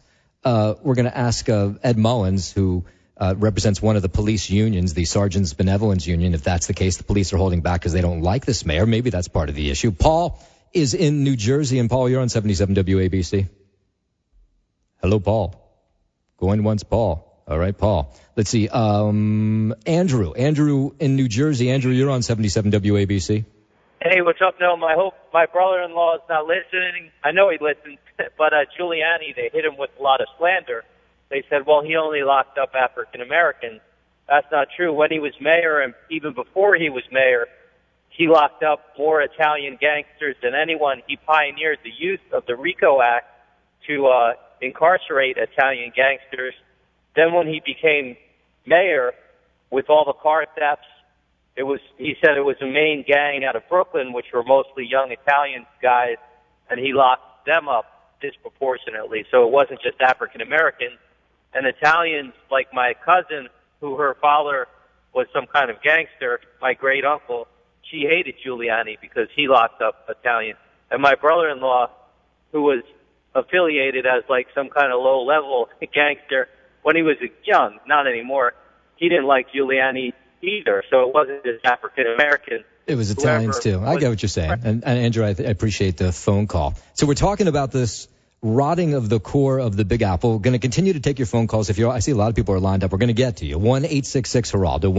Ed Mullins, who represents one of the police unions, the Sergeants Benevolence Union. If that's the case, the police are holding back because they don't like this mayor. Maybe that's part of the issue. Paul is in New Jersey, and Paul, you're on 77 WABC. Hello, Paul. Going once, Paul. All right, Paul. Let's see. Andrew in New Jersey. Andrew, you're on 77 WABC. Hey, what's up, Noam? I hope my brother-in-law is not listening. I know he listens, but Giuliani, they hit him with a lot of slander. They said, well, he only locked up African Americans. That's not true. When he was mayor, and even before he was mayor, he locked up more Italian gangsters than anyone. He pioneered the use of the RICO Act to incarcerate Italian gangsters. Then when he became mayor, with all the car thefts, he said it was a main gang out of Brooklyn, which were mostly young Italian guys, and he locked them up disproportionately. So it wasn't just African Americans. And Italians, like my cousin, who her father was some kind of gangster, my great uncle, she hated Giuliani because he locked up Italians. And my brother-in-law, who was affiliated as like some kind of low-level gangster, when he was young, not anymore, he didn't like Giuliani either. So it wasn't just African-American. It was Italians, too. I get what you're saying. And Andrew, I appreciate the phone call. So we're talking about this rotting of the core of the Big Apple. Going to continue to take your phone calls. I see a lot of people are lined up. We're going to get to you. 1-866-HERALDO,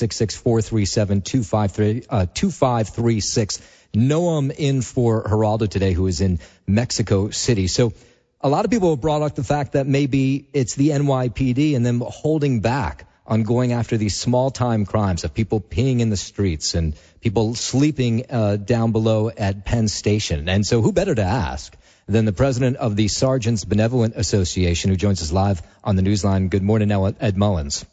1-866-437-2536. Noam in for Geraldo today, who is in Mexico City. So a lot of people have brought up the fact that maybe it's the NYPD and them holding back on going after these small-time crimes of people peeing in the streets and people sleeping down below at Penn Station. And so who better to ask than the president of the Sergeants Benevolent Association, who joins us live on the Newsline. Good morning, Ed Mullins.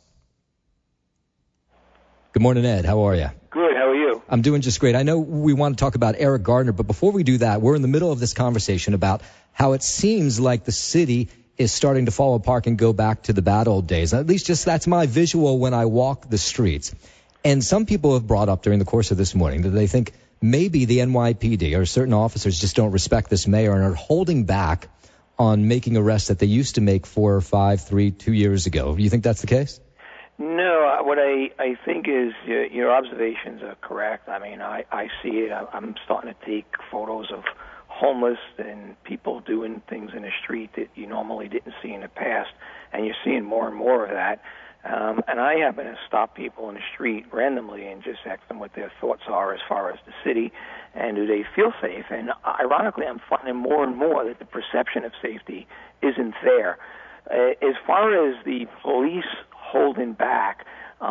Good morning, Ed. How are you? Good. How are you? I'm doing just great. I know we want to talk about Eric Gardner, but before we do that, we're in the middle of this conversation about how it seems like the city is starting to fall apart and go back to the bad old days. At least just that's my visual when I walk the streets. And some people have brought up during the course of this morning that they think maybe the NYPD or certain officers just don't respect this mayor and are holding back on making arrests that they used to make 4 or 5, 3, 2 years ago. Do you think that's the case? No, what I think is your observations are correct. I mean, I see it. I'm starting to take photos of homeless and people doing things in the street that you normally didn't see in the past, and you're seeing more and more of that. And I happen to stop people in the street randomly and just ask them what their thoughts are as far as the city and do they feel safe. And ironically, I'm finding more and more that the perception of safety isn't there. As far as the police holding back,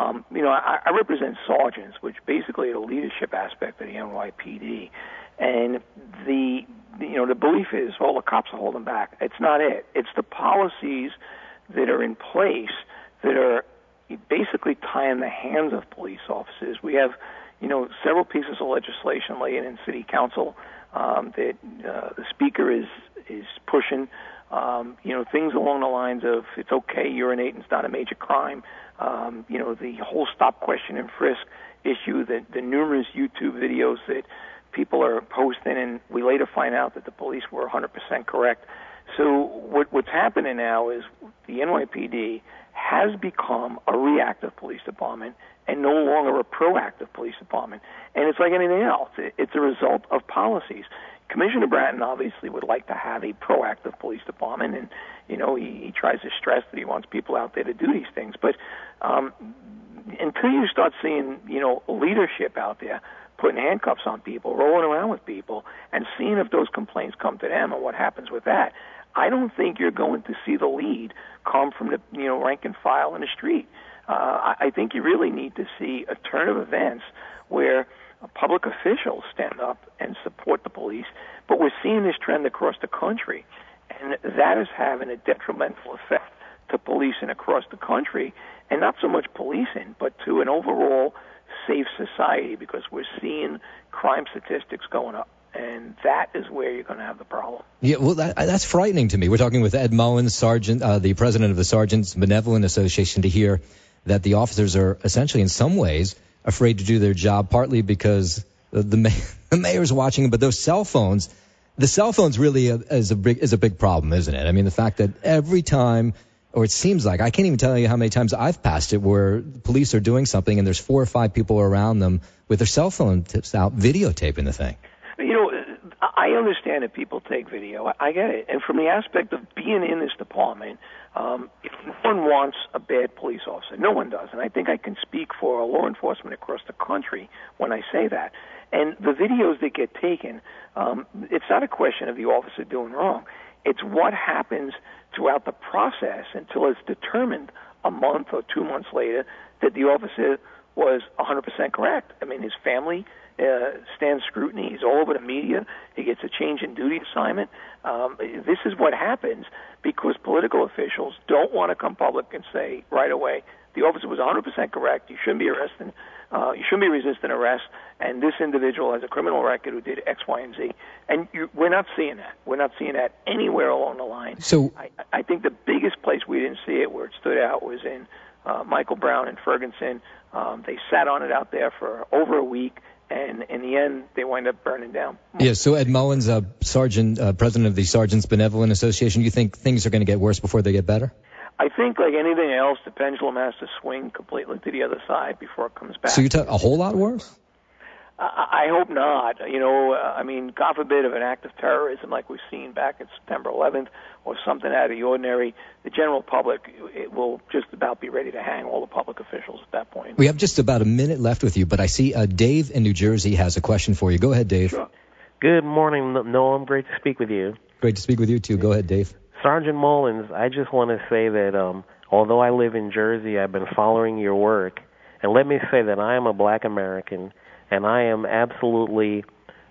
I represent sergeants, which basically are the leadership aspect of the NYPD. And the belief is, well, the cops are holding back. It's not it. It's the policies that are in place that are basically tying the hands of police officers. We have, several pieces of legislation laid in City Council that the Speaker is pushing. Things along the lines of it's okay, urinating is not a major crime. The whole stop, question, and frisk issue, the numerous YouTube videos that people are posting, and we later find out that the police were 100% correct. So what's happening now is the NYPD has become a reactive police department and no longer a proactive police department. And it's like anything else. It's a result of policies. Commissioner Bratton obviously would like to have a proactive police department, and, he tries to stress that he wants people out there to do these things. But until you start seeing, leadership out there putting handcuffs on people, rolling around with people, and seeing if those complaints come to them and what happens with that, I don't think you're going to see the lead come from the rank and file in the street. I think you really need to see a turn of events where public officials stand up and support the police. But we're seeing this trend across the country, and that is having a detrimental effect to policing across the country, and not so much policing, but to an overall safe society, because we're seeing crime statistics going up. And that is where you're going to have the problem. Yeah, well, that's frightening to me. We're talking with Ed Mullins, Sergeant, the president of the Sergeants Benevolent Association, to hear that the officers are essentially, in some ways, afraid to do their job, partly because the mayor's watching them, but those cell phones, the cell phones really is a big problem, isn't it? I mean, the fact that every time, or it seems like, I can't even tell you how many times I've passed it where police are doing something and there's 4 or 5 people around them with their cell phone tips out, videotaping the thing. I understand that people take video. I get it. And from the aspect of being in this department, if no one wants a bad police officer, no one does. And I think I can speak for law enforcement across the country when I say that. And the videos that get taken, it's not a question of the officer doing wrong. It's what happens throughout the process until it's determined a month or 2 months later that the officer was 100% correct. I mean, his family stands scrutiny. He's all over the media. He gets a change in duty assignment. This is what happens because political officials don't want to come public and say right away, the officer was 100% correct. You shouldn't be arresting. You shouldn't be resisting arrest. And this individual has a criminal record who did X, Y, and Z. And we're not seeing that. We're not seeing that anywhere along the line. So I think the biggest place we didn't see it, where it stood out, was in Michael Brown and Ferguson. They sat on it out there for over a week. And in the end, they wind up burning down. Yeah, so Ed Mullins, Sergeant, president of the Sergeants Benevolent Association, you think things are going to get worse before they get better? I think, like anything else, the pendulum has to swing completely to the other side before it comes back. So you're a whole lot worse? I hope not. I mean, God forbid of an act of terrorism like we've seen back in September 11th or something out of the ordinary, the general public will just about be ready to hang all the public officials at that point. We have just about a minute left with you, but I see Dave in New Jersey has a question for you. Go ahead, Dave. Sure. Good morning, Noam. Great to speak with you. Great to speak with you, too. Go ahead, Dave. Sergeant Mullins, I just want to say that although I live in Jersey, I've been following your work. And let me say that I am a black American, and I am absolutely,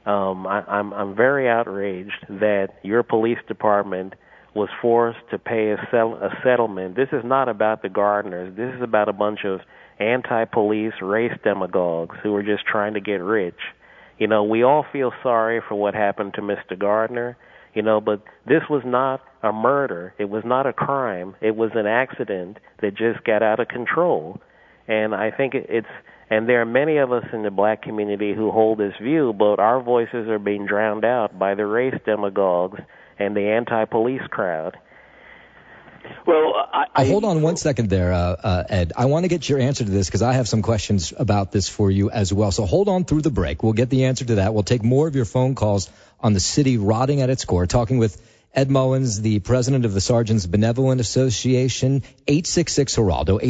I'm very outraged that your police department was forced to pay a settlement. This is not about the Gardners. This is about a bunch of anti-police race demagogues who are just trying to get rich. We all feel sorry for what happened to Mr. Gardner, but this was not a murder. It was not a crime. It was an accident that just got out of control. And I think and there are many of us in the black community who hold this view, but our voices are being drowned out by the race demagogues and the anti-police crowd. Well, hold on one second there, Ed. I want to get your answer to this because I have some questions about this for you as well. So hold on through the break. We'll get the answer to that. We'll take more of your phone calls on the city rotting at its core, talking with Ed Mullins, the president of the Sergeants Benevolent Association. 866-HERALDO,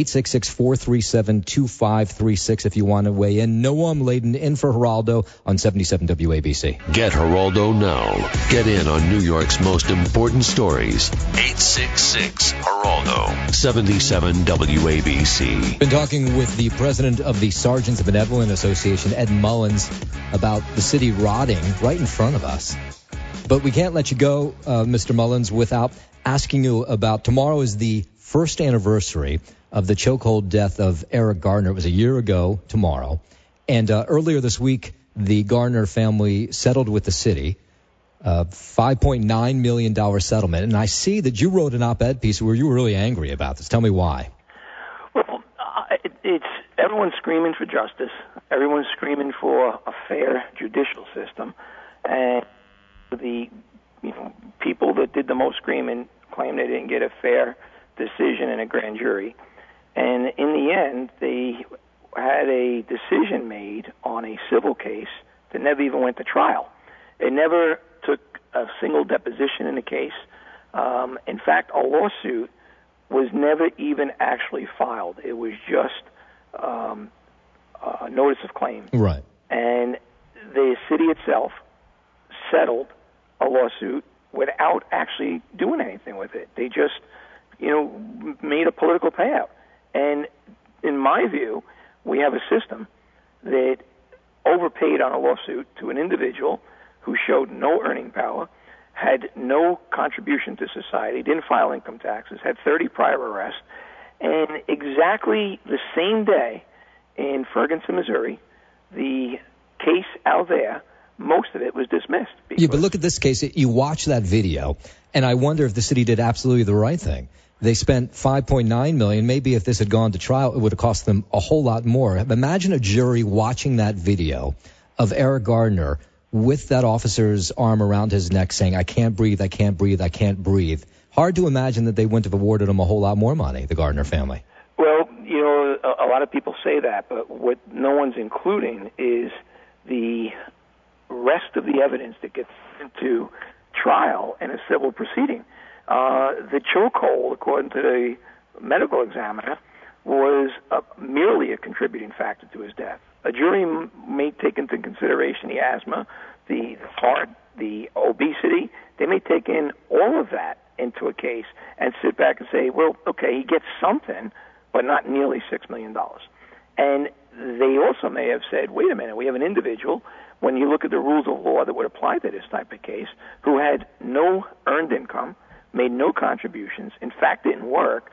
866-437-2536 if you want to weigh in. Noam Laden in for Geraldo on 77 WABC. Get Geraldo now. Get in on New York's most important stories. 866-HERALDO, 77 WABC. Been talking with the president of the Sergeants Benevolent Association, Ed Mullins, about the city rotting right in front of us. But we can't let you go, Mr. Mullins, without asking you about tomorrow is the first anniversary of the chokehold death of Eric Gardner. It was a year ago tomorrow. And earlier this week, the Gardner family settled with the city, $5.9 million settlement. And I see that you wrote an op-ed piece where you were really angry about this. Tell me why. Well, it's everyone's screaming for justice. Everyone's screaming for a fair judicial system. And the people that did the most screaming claim they didn't get a fair decision in a grand jury. And in the end, they had a decision made on a civil case that never even went to trial. It never took a single deposition in the case. In fact, a lawsuit was never even actually filed. It was just a notice of claim. Right. And the city itself settled a lawsuit without actually doing anything with it. They just, made a political payout. And in my view, we have a system that overpaid on a lawsuit to an individual who showed no earning power, had no contribution to society, didn't file income taxes, had 30 prior arrests, and exactly the same day in Ferguson, Missouri, the case out there, most of it was dismissed. Yeah, but look at this case. You watch that video, and I wonder if the city did absolutely the right thing. They spent $5.9 million. Maybe if this had gone to trial, it would have cost them a whole lot more. Imagine a jury watching that video of Eric Gardner with that officer's arm around his neck saying, I can't breathe, I can't breathe, I can't breathe. Hard to imagine that they wouldn't have awarded him a whole lot more money, the Gardner family. Well, a lot of people say that, but what no one's including is the rest of the evidence that gets into trial in a civil proceeding. The chokehold, according to the medical examiner, was merely a contributing factor to his death. A jury may take into consideration the asthma, the heart, the obesity. They may take in all of that into a case and sit back and say, well, okay, he gets something, but not nearly $6 million. And they also may have said, wait a minute, we have an individual, when you look at the rules of law that would apply to this type of case, who had no earned income, made no contributions, in fact didn't work,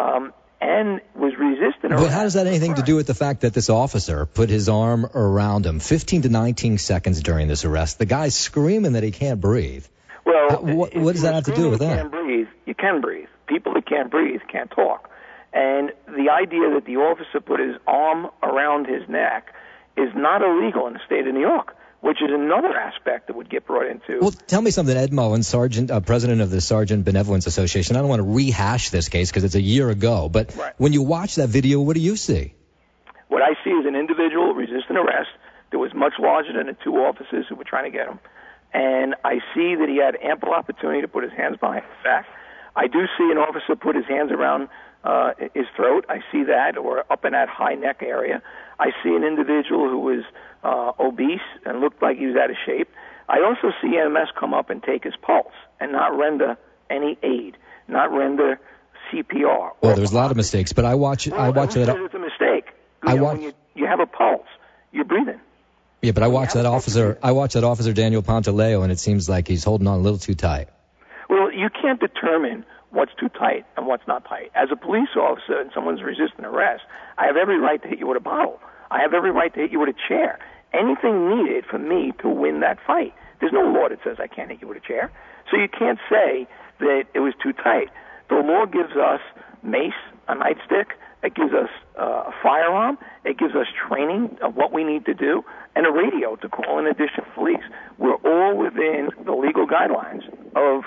and was resistant. But how does that have anything to do with the fact that this officer put his arm around him 15 to 19 seconds during this arrest? The guy's screaming that he can't breathe. Well, what does that have to do with that? You can breathe. People that can't breathe can't talk. And the idea that the officer put his arm around his neck is not illegal in the state of New York, which is another aspect that would get brought into. Well, tell me something, Ed Mullins, president of the Sergeant Benevolence Association. I don't want to rehash this case because it's a year ago, but when you watch that video, what do you see? What I see is an individual resisting arrest that was much larger than the two officers who were trying to get him. And I see that he had ample opportunity to put his hands behind his back. I do see an officer put his hands around his throat. I see that, or up in that high neck area. I see an individual who was obese and looked like he was out of shape. I also see EMS come up and take his pulse and not render any aid, not render CPR. Well, there's a lot of mistakes, but I watch that. It's a mistake. When you have a pulse, you're breathing. Yeah, but I watch that officer Daniel Pantaleo, and it seems like he's holding on a little too tight. Well, you can't determine what's too tight and what's not tight. As a police officer and someone's resisting arrest, I have every right to hit you with a bottle. I have every right to hit you with a chair. Anything needed for me to win that fight. There's no law that says I can't hit you with a chair. So you can't say that it was too tight. The law gives us mace, a nightstick. It gives us a firearm. It gives us training of what we need to do, and a radio to call in additional police. We're all within the legal guidelines of,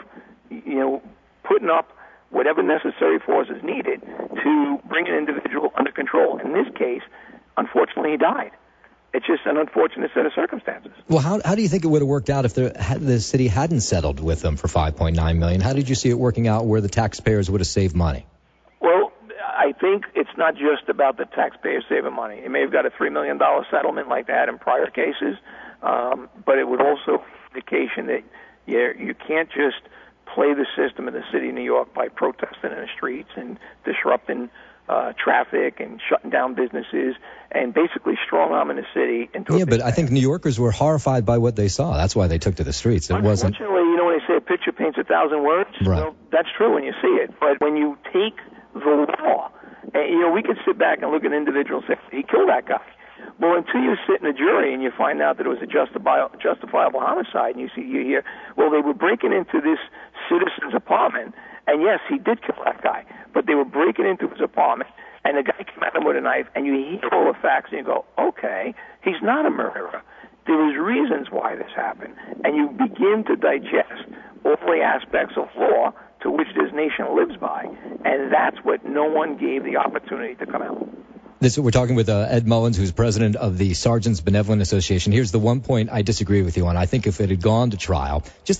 putting up whatever necessary force is needed to bring an individual under control. In this case, unfortunately, he died. It's just an unfortunate set of circumstances. Well, how do you think it would have worked out if the city hadn't settled with them for $5.9 million? How did you see it working out where the taxpayers would have saved money? Well, I think it's not just about the taxpayers saving money. It may have got a $3 million settlement like that in prior cases, but it would also be the indication that you can't just play the system in the city of New York by protesting in the streets and disrupting traffic and shutting down businesses and basically strong-arming the city into but I think New Yorkers were horrified by what they saw. That's why they took to the streets. It wasn't. Unfortunately, when they say a picture paints 1,000 words, right. Well, that's true when you see it. But when you take the law, we could sit back and look at an individual and say, he killed that guy. Well, until you sit in a jury and you find out that it was a justifiable homicide, and you hear, well, they were breaking into this citizen's apartment, and yes, he did kill that guy, but they were breaking into his apartment, and the guy came at him with a knife, and you hear all the facts, and you go, okay, he's not a murderer. There was reasons why this happened, and you begin to digest all the aspects of law to which this nation lives by, and that's what no one gave the opportunity to come out. We're talking with Ed Mullins, who's president of the Sergeants Benevolent Association. Here's the one point I disagree with you on. I think if it had gone to trial, just the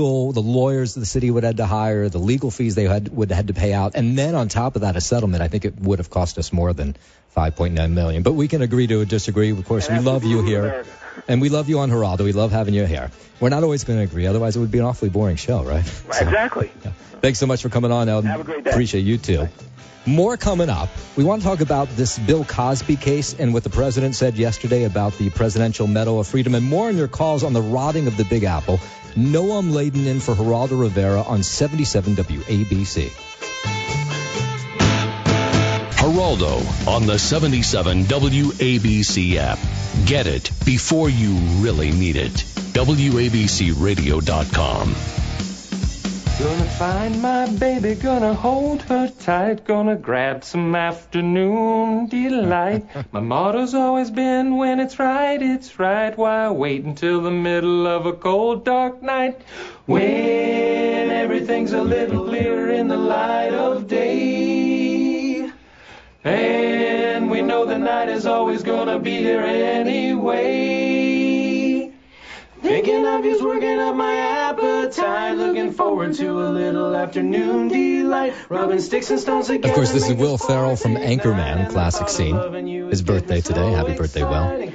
lawyers the city would have had to hire, the legal fees they would have had to pay out, and then on top of that, a settlement, I think it would have cost us more than $5.9 million. But we can agree to disagree. Of course, we love you here, and we love you on Geraldo. We love having you here. We're not always going to agree, otherwise it would be an awfully boring show, right? Exactly. Yeah. Thanks so much for coming on, Ed. Have a great day. Appreciate you, too. Bye. More coming up. We want to talk about this Bill Cosby case and what the president said yesterday about the Presidential Medal of Freedom, and more on your calls on the rotting of the Big Apple. Noam Laden in for Geraldo Rivera on 77 WABC. Geraldo on the 77 WABC app. Get it before you really need it. WABCRadio.com. Gonna find my baby, gonna hold her tight, gonna grab some afternoon delight. My motto's always been, when it's right, why wait until the middle of a cold, dark night? When everything's a little clearer in the light of day. And we know the night is always gonna be here anyway. Thinking of you's working up my appetite. Looking forward to a little afternoon delight. Rubbing sticks and stones together. Of course, this is Will Ferrell from Anchorman, classic scene. His birthday today. Happy birthday, Will.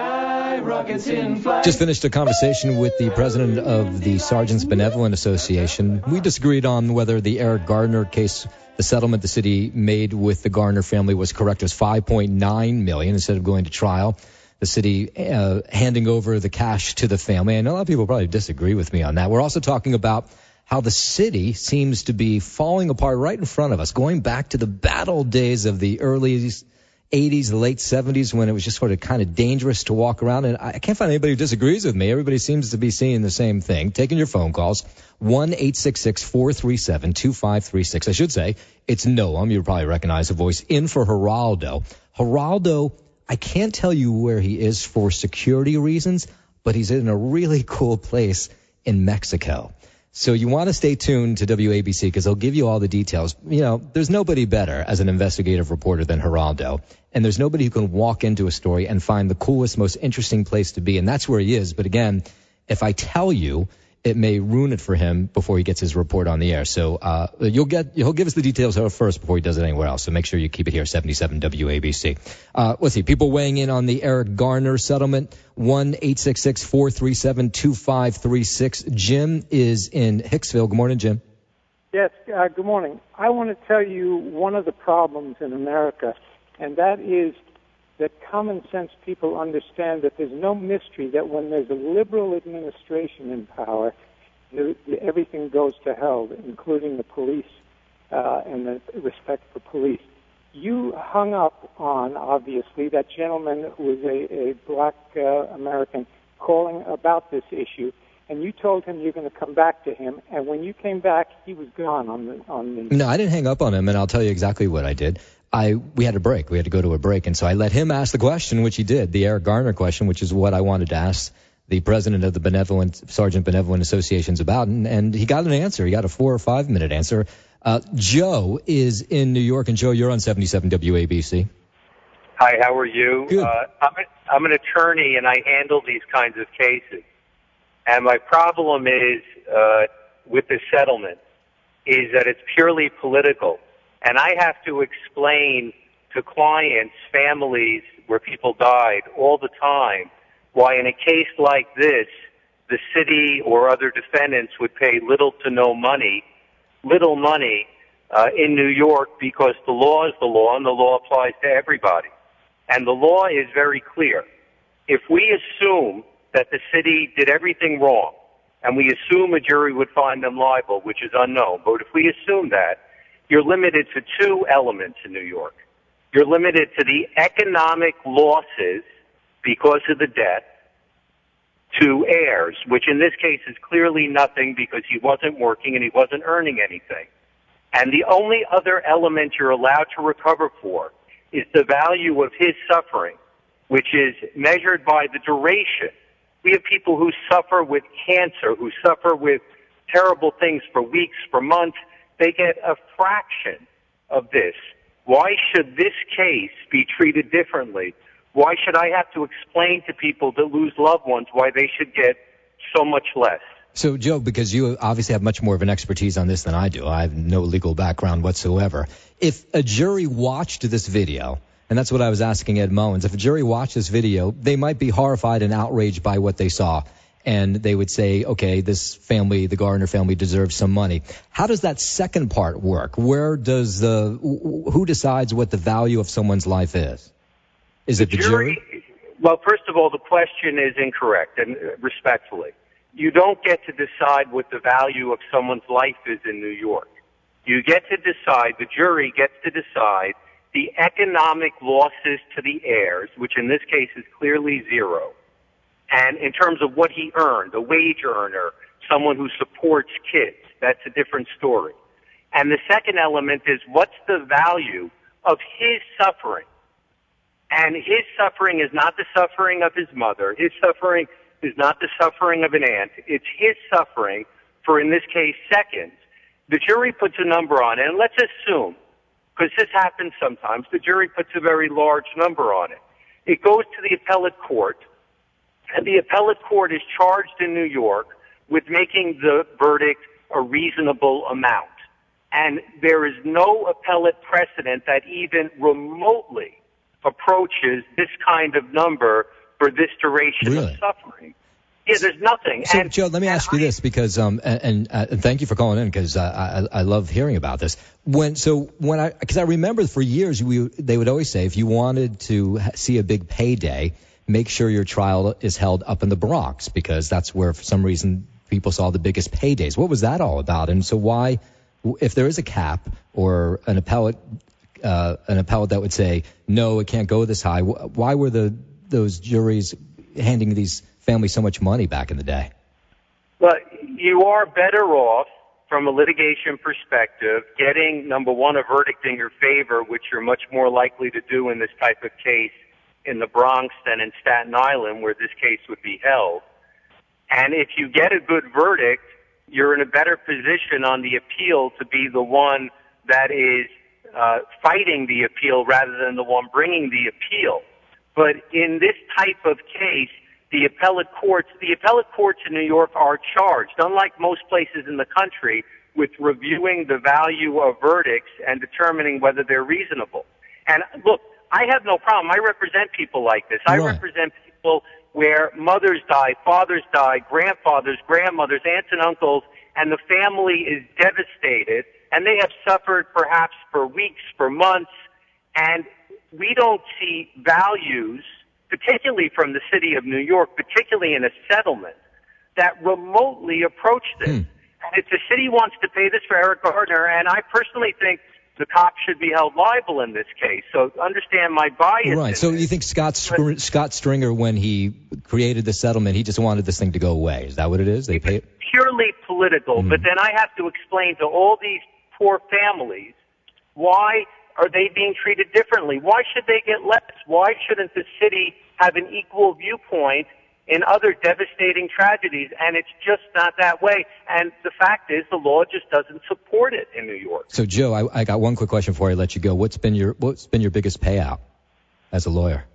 Just finished a conversation with the president of the Sergeants Benevolent Association. We disagreed on whether the Eric Gardner case, the settlement the city made with the Gardner family, was correct. It was $5.9 million instead of going to trial. The city handing over the cash to the family. And a lot of people probably disagree with me on that. We're also talking about how the city seems to be falling apart right in front of us, going back to the bad old days of the early 80s, the late 70s, when it was just sort of kind of dangerous to walk around. And I can't find anybody who disagrees with me. Everybody seems to be seeing the same thing. Taking your phone calls, 1-866-437-2536. I should say, it's Noam. You'll probably recognize the voice, in for Geraldo. Geraldo, I can't tell you where he is for security reasons, but he's in a really cool place in Mexico. So you want to stay tuned to WABC because they'll give you all the details. You know, there's nobody better as an investigative reporter than Geraldo. And there's nobody who can walk into a story and find the coolest, most interesting place to be. And that's where he is. But again, if I tell you, it may ruin it for him before he gets his report on the air. So he'll give us the details first before he does it anywhere else. So make sure you keep it here, 77 WABC. Let's see, people weighing in on the Eric Garner settlement, 1-866-437-2536. Jim is in Hicksville. Good morning, Jim. Yes, good morning. I want to tell you one of the problems in America, and that is that common sense people understand that there's no mystery that when there's a liberal administration in power, everything goes to hell, including the police and the respect for police. You hung up on, obviously, that gentleman who was a black American calling about this issue, and you told him you're going to come back to him, and when you came back, he was gone on the. No, I didn't hang up on him, and I'll tell you exactly what I did. We had a break. We had to go to a break. And so I let him ask the question, which he did, the Eric Garner question, which is what I wanted to ask the president of the Sergeant Benevolent Associations about. And he got an answer. He got a 4 or 5 minute answer. Joe is in New York. And Joe, you're on 77 WABC. Hi, how are you? Good. I'm an attorney and I handle these kinds of cases. And my problem is, with this settlement is that it's purely political. And I have to explain to clients, families where people died all the time, why in a case like this, the city or other defendants would pay little money in New York because the law is the law and the law applies to everybody. And the law is very clear. If we assume that the city did everything wrong, and we assume a jury would find them liable, which is unknown, but if we assume that, you're limited to 2 elements in New York. You're limited to the economic losses because of the debt to heirs, which in this case is clearly nothing because he wasn't working and he wasn't earning anything. And the only other element you're allowed to recover for is the value of his suffering, which is measured by the duration. We have people who suffer with cancer, who suffer with terrible things for weeks, for months. They get a fraction of this. Why should this case be treated differently? Why should I have to explain to people that lose loved ones why they should get so much less? So, Joe, because you obviously have much more of an expertise on this than I do. I have no legal background whatsoever. If a jury watched this video, and that's what I was asking Ed Mullins, if a jury watched this video, they might be horrified and outraged by what they saw. And they would say, okay, this family, the Garner family, deserves some money. How does that second part work? Who decides what the value of someone's life is? Is it the jury? Well, first of all, the question is incorrect, and respectfully. You don't get to decide what the value of someone's life is in New York. You get to decide, the jury gets to decide the economic losses to the heirs, which in this case is clearly 0. And in terms of what he earned, a wage earner, someone who supports kids, that's a different story. And the second element is what's the value of his suffering? And his suffering is not the suffering of his mother. His suffering is not the suffering of an aunt. It's his suffering for, in this case, seconds. The jury puts a number on it, and let's assume, because this happens sometimes, the jury puts a very large number on it. It goes to the appellate court, and the appellate court is charged in New York with making the verdict a reasonable amount. And there is no appellate precedent that even remotely approaches this kind of number for this duration of suffering. Yeah, there's nothing. So, Joe, let me ask you this, because and thank you for calling in, because I love hearing about this. Because I remember for years they would always say if you wanted to see a big payday, make sure your trial is held up in the Bronx, because that's where, for some reason, people saw the biggest paydays. What was that all about? And so why, if there is a cap or an appellate that would say, no, it can't go this high, why were those juries handing these families so much money back in the day? Well, you are better off from a litigation perspective getting, number one, a verdict in your favor, which you're much more likely to do in this type of case in the Bronx than in Staten Island, where this case would be held. And if you get a good verdict, you're in a better position on the appeal to be the one that is fighting the appeal rather than the one bringing the appeal. But in this type of case, the appellate courts in New York are charged, unlike most places in the country, with reviewing the value of verdicts and determining whether they're reasonable. And look, I have no problem. I represent people like this. I represent people where mothers die, fathers die, grandfathers, grandmothers, aunts and uncles, and the family is devastated, and they have suffered perhaps for weeks, for months, and we don't see values, particularly from the city of New York, particularly in a settlement, that remotely approach this. And if the city wants to pay this for Eric Gardner, and I personally think the cops should be held liable in this case. So understand my bias. Right. So you think Scott Stringer, when he created the settlement, he just wanted this thing to go away? Is that what it is? They pay it? Purely political. But then I have to explain to all these poor families, why are they being treated differently? Why should they get less? Why shouldn't the city have an equal viewpoint in other devastating tragedies? And it's just not that way. And the fact is, the law just doesn't support it in New York. So, Joe, I got one quick question before I let you go. What's been your biggest payout as a lawyer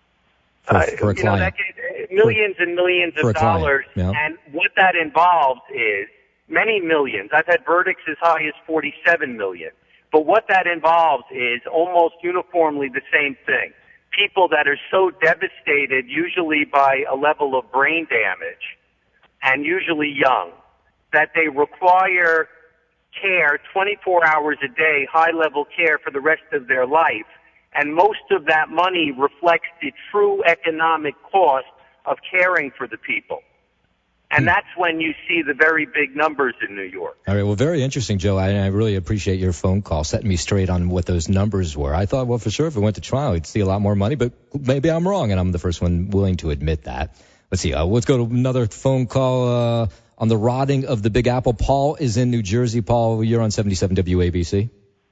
for a client? Millions and millions of dollars. Yeah. And what that involves is many millions. I've had verdicts as high as $47 million. But what that involves is almost uniformly the same thing. People that are so devastated, usually by a level of brain damage, and usually young, that they require care 24 hours a day, high-level care for the rest of their life. And most of that money reflects the true economic cost of caring for the people. And that's when you see the very big numbers in New York. All right. Well, very interesting, Joe. I really appreciate your phone call, setting me straight on what those numbers were. I thought, well, for sure, if it went to trial, we'd see a lot more money, but maybe I'm wrong, and I'm the first one willing to admit that. Let's see. Let's go to another phone call on the rotting of the Big Apple. Paul is in New Jersey. Paul, you're on 77 WABC.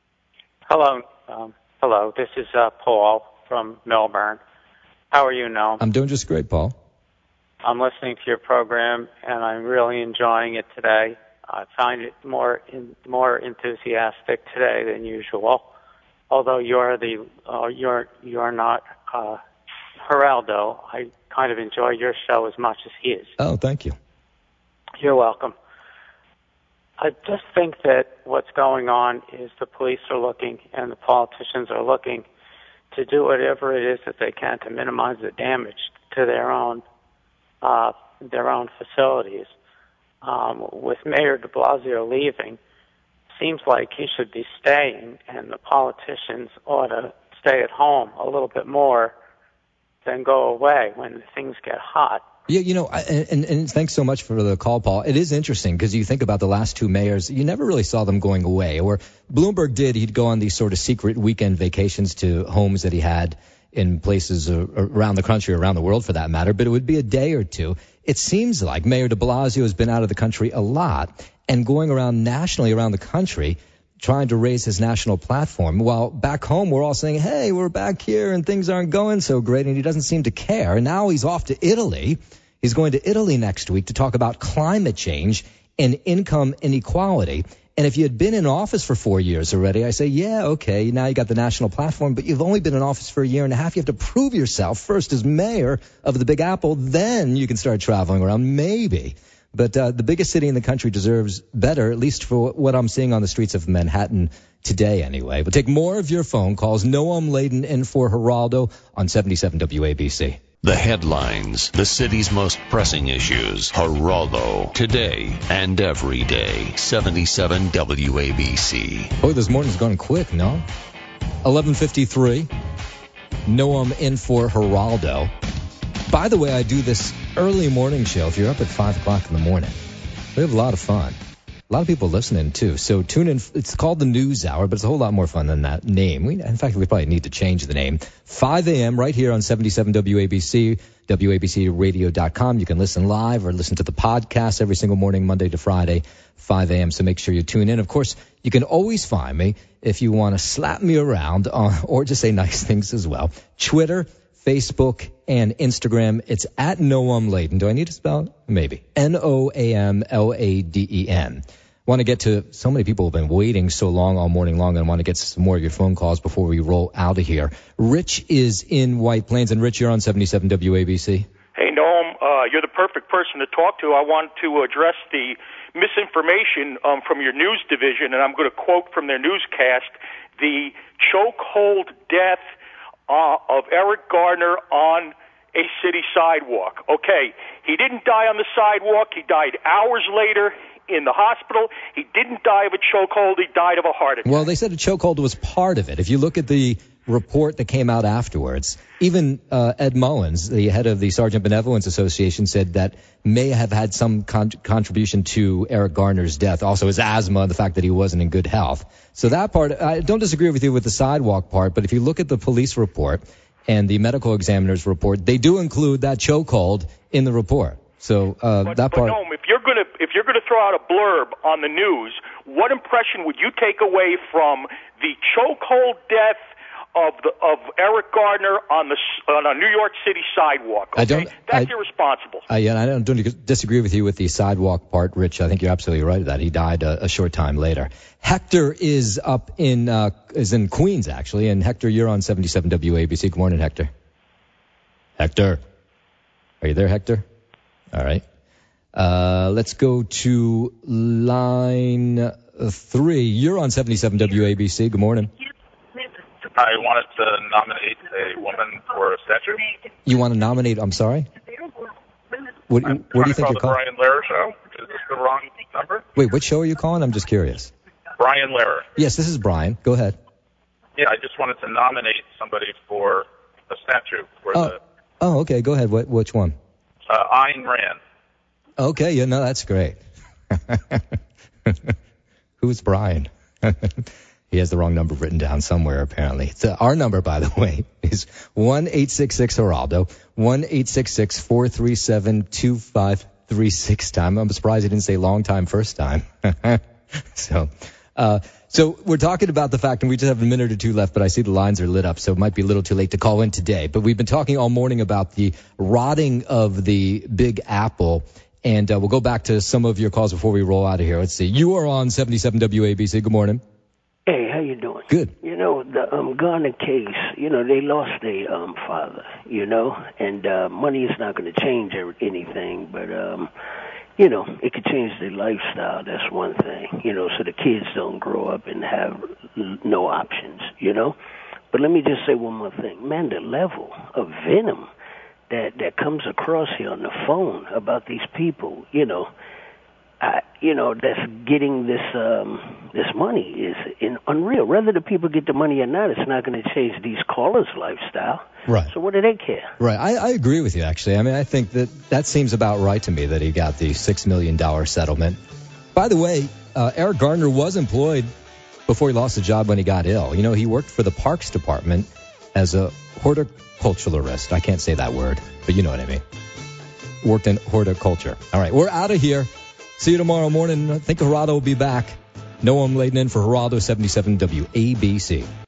Hello. Hello. This is Paul from Melbourne. How are you, Noam? I'm doing just great, Paul. I'm listening to your program, and I'm really enjoying it today. I find it more enthusiastic today than usual. Although you're not Geraldo, I kind of enjoy your show as much as he is. Oh, thank you. You're welcome. I just think that what's going on is the police are looking and the politicians are looking to do whatever it is that they can to minimize the damage to their own facilities. With Mayor de Blasio leaving, seems like he should be staying, and the politicians ought to stay at home a little bit more than go away when things get hot. Yeah, and thanks so much for the call, Paul. It is interesting because you think about the last two mayors, you never really saw them going away. Or Bloomberg did, he'd go on these sort of secret weekend vacations to homes that he had in places around the country, around the world for that matter, but it would be a day or two. It seems like Mayor de Blasio has been out of the country a lot and going around nationally around the country trying to raise his national platform. While back home we're all saying, hey, we're back here and things aren't going so great, and he doesn't seem to care. And now he's off to Italy. He's going to Italy next week to talk about climate change and income inequality. And if you had been in office for 4 years already, I say, yeah, okay, now you got the national platform, but you've only been in office for a year and a half. You have to prove yourself first as mayor of the Big Apple, then you can start traveling around, maybe. But the biggest city in the country deserves better, at least for what I'm seeing on the streets of Manhattan today anyway. We'll take more of your phone calls. Noam Laden in for Geraldo on 77 WABC. The headlines, the city's most pressing issues. Geraldo, today and every day. 77 WABC. Boy, this morning's going quick, no? 11:53. Noam in for Geraldo. By the way, I do this early morning show. If you're up at 5 o'clock in the morning, we have a lot of fun. A lot of people listening, too. So tune in. It's called the News Hour, but it's a whole lot more fun than that name. In fact, we probably need to change the name. 5 a.m. right here on 77 WABC, WABCRadio.com. You can listen live or listen to the podcast every single morning, Monday to Friday, 5 a.m. So make sure you tune in. Of course, you can always find me if you want to slap me around or just say nice things as well. Twitter, Facebook, and Instagram. It's at Noam Laden. Do I need to spell it? Maybe. NOAMLADEN. Want to get to so many people have been waiting so long all morning long, and want to get some more of your phone calls before we roll out of here. Rich is in White Plains, and Rich, you're on 77 WABC. Hey, Noam, you're the perfect person to talk to. I want to address the misinformation from your news division, and I'm going to quote from their newscast, the chokehold death of Eric Garner on a city sidewalk. Okay, he didn't die on the sidewalk. He died hours later in the hospital. He didn't die of a chokehold. He died of a heart attack. Well, they said a chokehold was part of it. If you look at the report that came out afterwards, even Ed Mullins, the head of the Sergeant Benevolence Association, said that may have had some contribution to Eric Garner's death. Also his asthma, the fact that he wasn't in good health. So that part, I don't disagree with you with the sidewalk part, but if you look at the police report and the medical examiner's report, they do include that chokehold in the report. So that part. But Noam, if you're going to throw out a blurb on the news, what impression would you take away from the chokehold death of Eric Gardner on a New York City sidewalk? Okay? That's irresponsible. I don't disagree with you with the sidewalk part, Rich. I think you're absolutely right that he died a short time later. Hector is up in Queens, actually, and Hector, you're on 77 WABC. Good morning, Hector. Hector, are you there, Hector? All right. Let's go to line 3. You're on 77 WABC. Good morning. I wanted to nominate a woman for a statue. You want to nominate? I'm sorry. Where do you think you're calling? Brian Lehrer show. Is this the wrong number? Wait, what show are you calling? I'm just curious. Brian Lehrer. Yes, this is Brian. Go ahead. Yeah, I just wanted to nominate somebody for a statue. Oh, okay. Go ahead. Which one? Ayn Rand. Okay. Yeah, no, that's great. Who's Brian? He has the wrong number written down somewhere, apparently. Our number, by the way, is 1-866-HERALDO, 1-866-437-2536. I'm surprised he didn't say long time first time. So we're talking about the fact, and we just have a minute or two left, but I see the lines are lit up, so it might be a little too late to call in today. But we've been talking all morning about the rotting of the Big Apple, and we'll go back to some of your calls before we roll out of here. Let's see. You are on 77 WABC. Good morning. Hey, how you doing? Good. You know, the Garner case, they lost their father, and money is not going to change anything, but, it could change their lifestyle. That's one thing, so the kids don't grow up and have no options, But let me just say one more thing. Man, the level of venom that comes across here on the phone about these people, that's getting this money is unreal. Whether the people get the money or not, it's not going to change these callers' lifestyle. Right. So what do they care? Right. I agree with you, actually. I mean, I think that seems about right to me that he got the $6 million settlement. By the way, Eric Gardner was employed before he lost the job when he got ill. He worked for the Parks Department as a horticulturalist. I can't say that word, but you know what I mean. Worked in horticulture. All right, we're out of here. See you tomorrow morning. I think Geraldo will be back. Noam Laden in for Geraldo 77 WABC.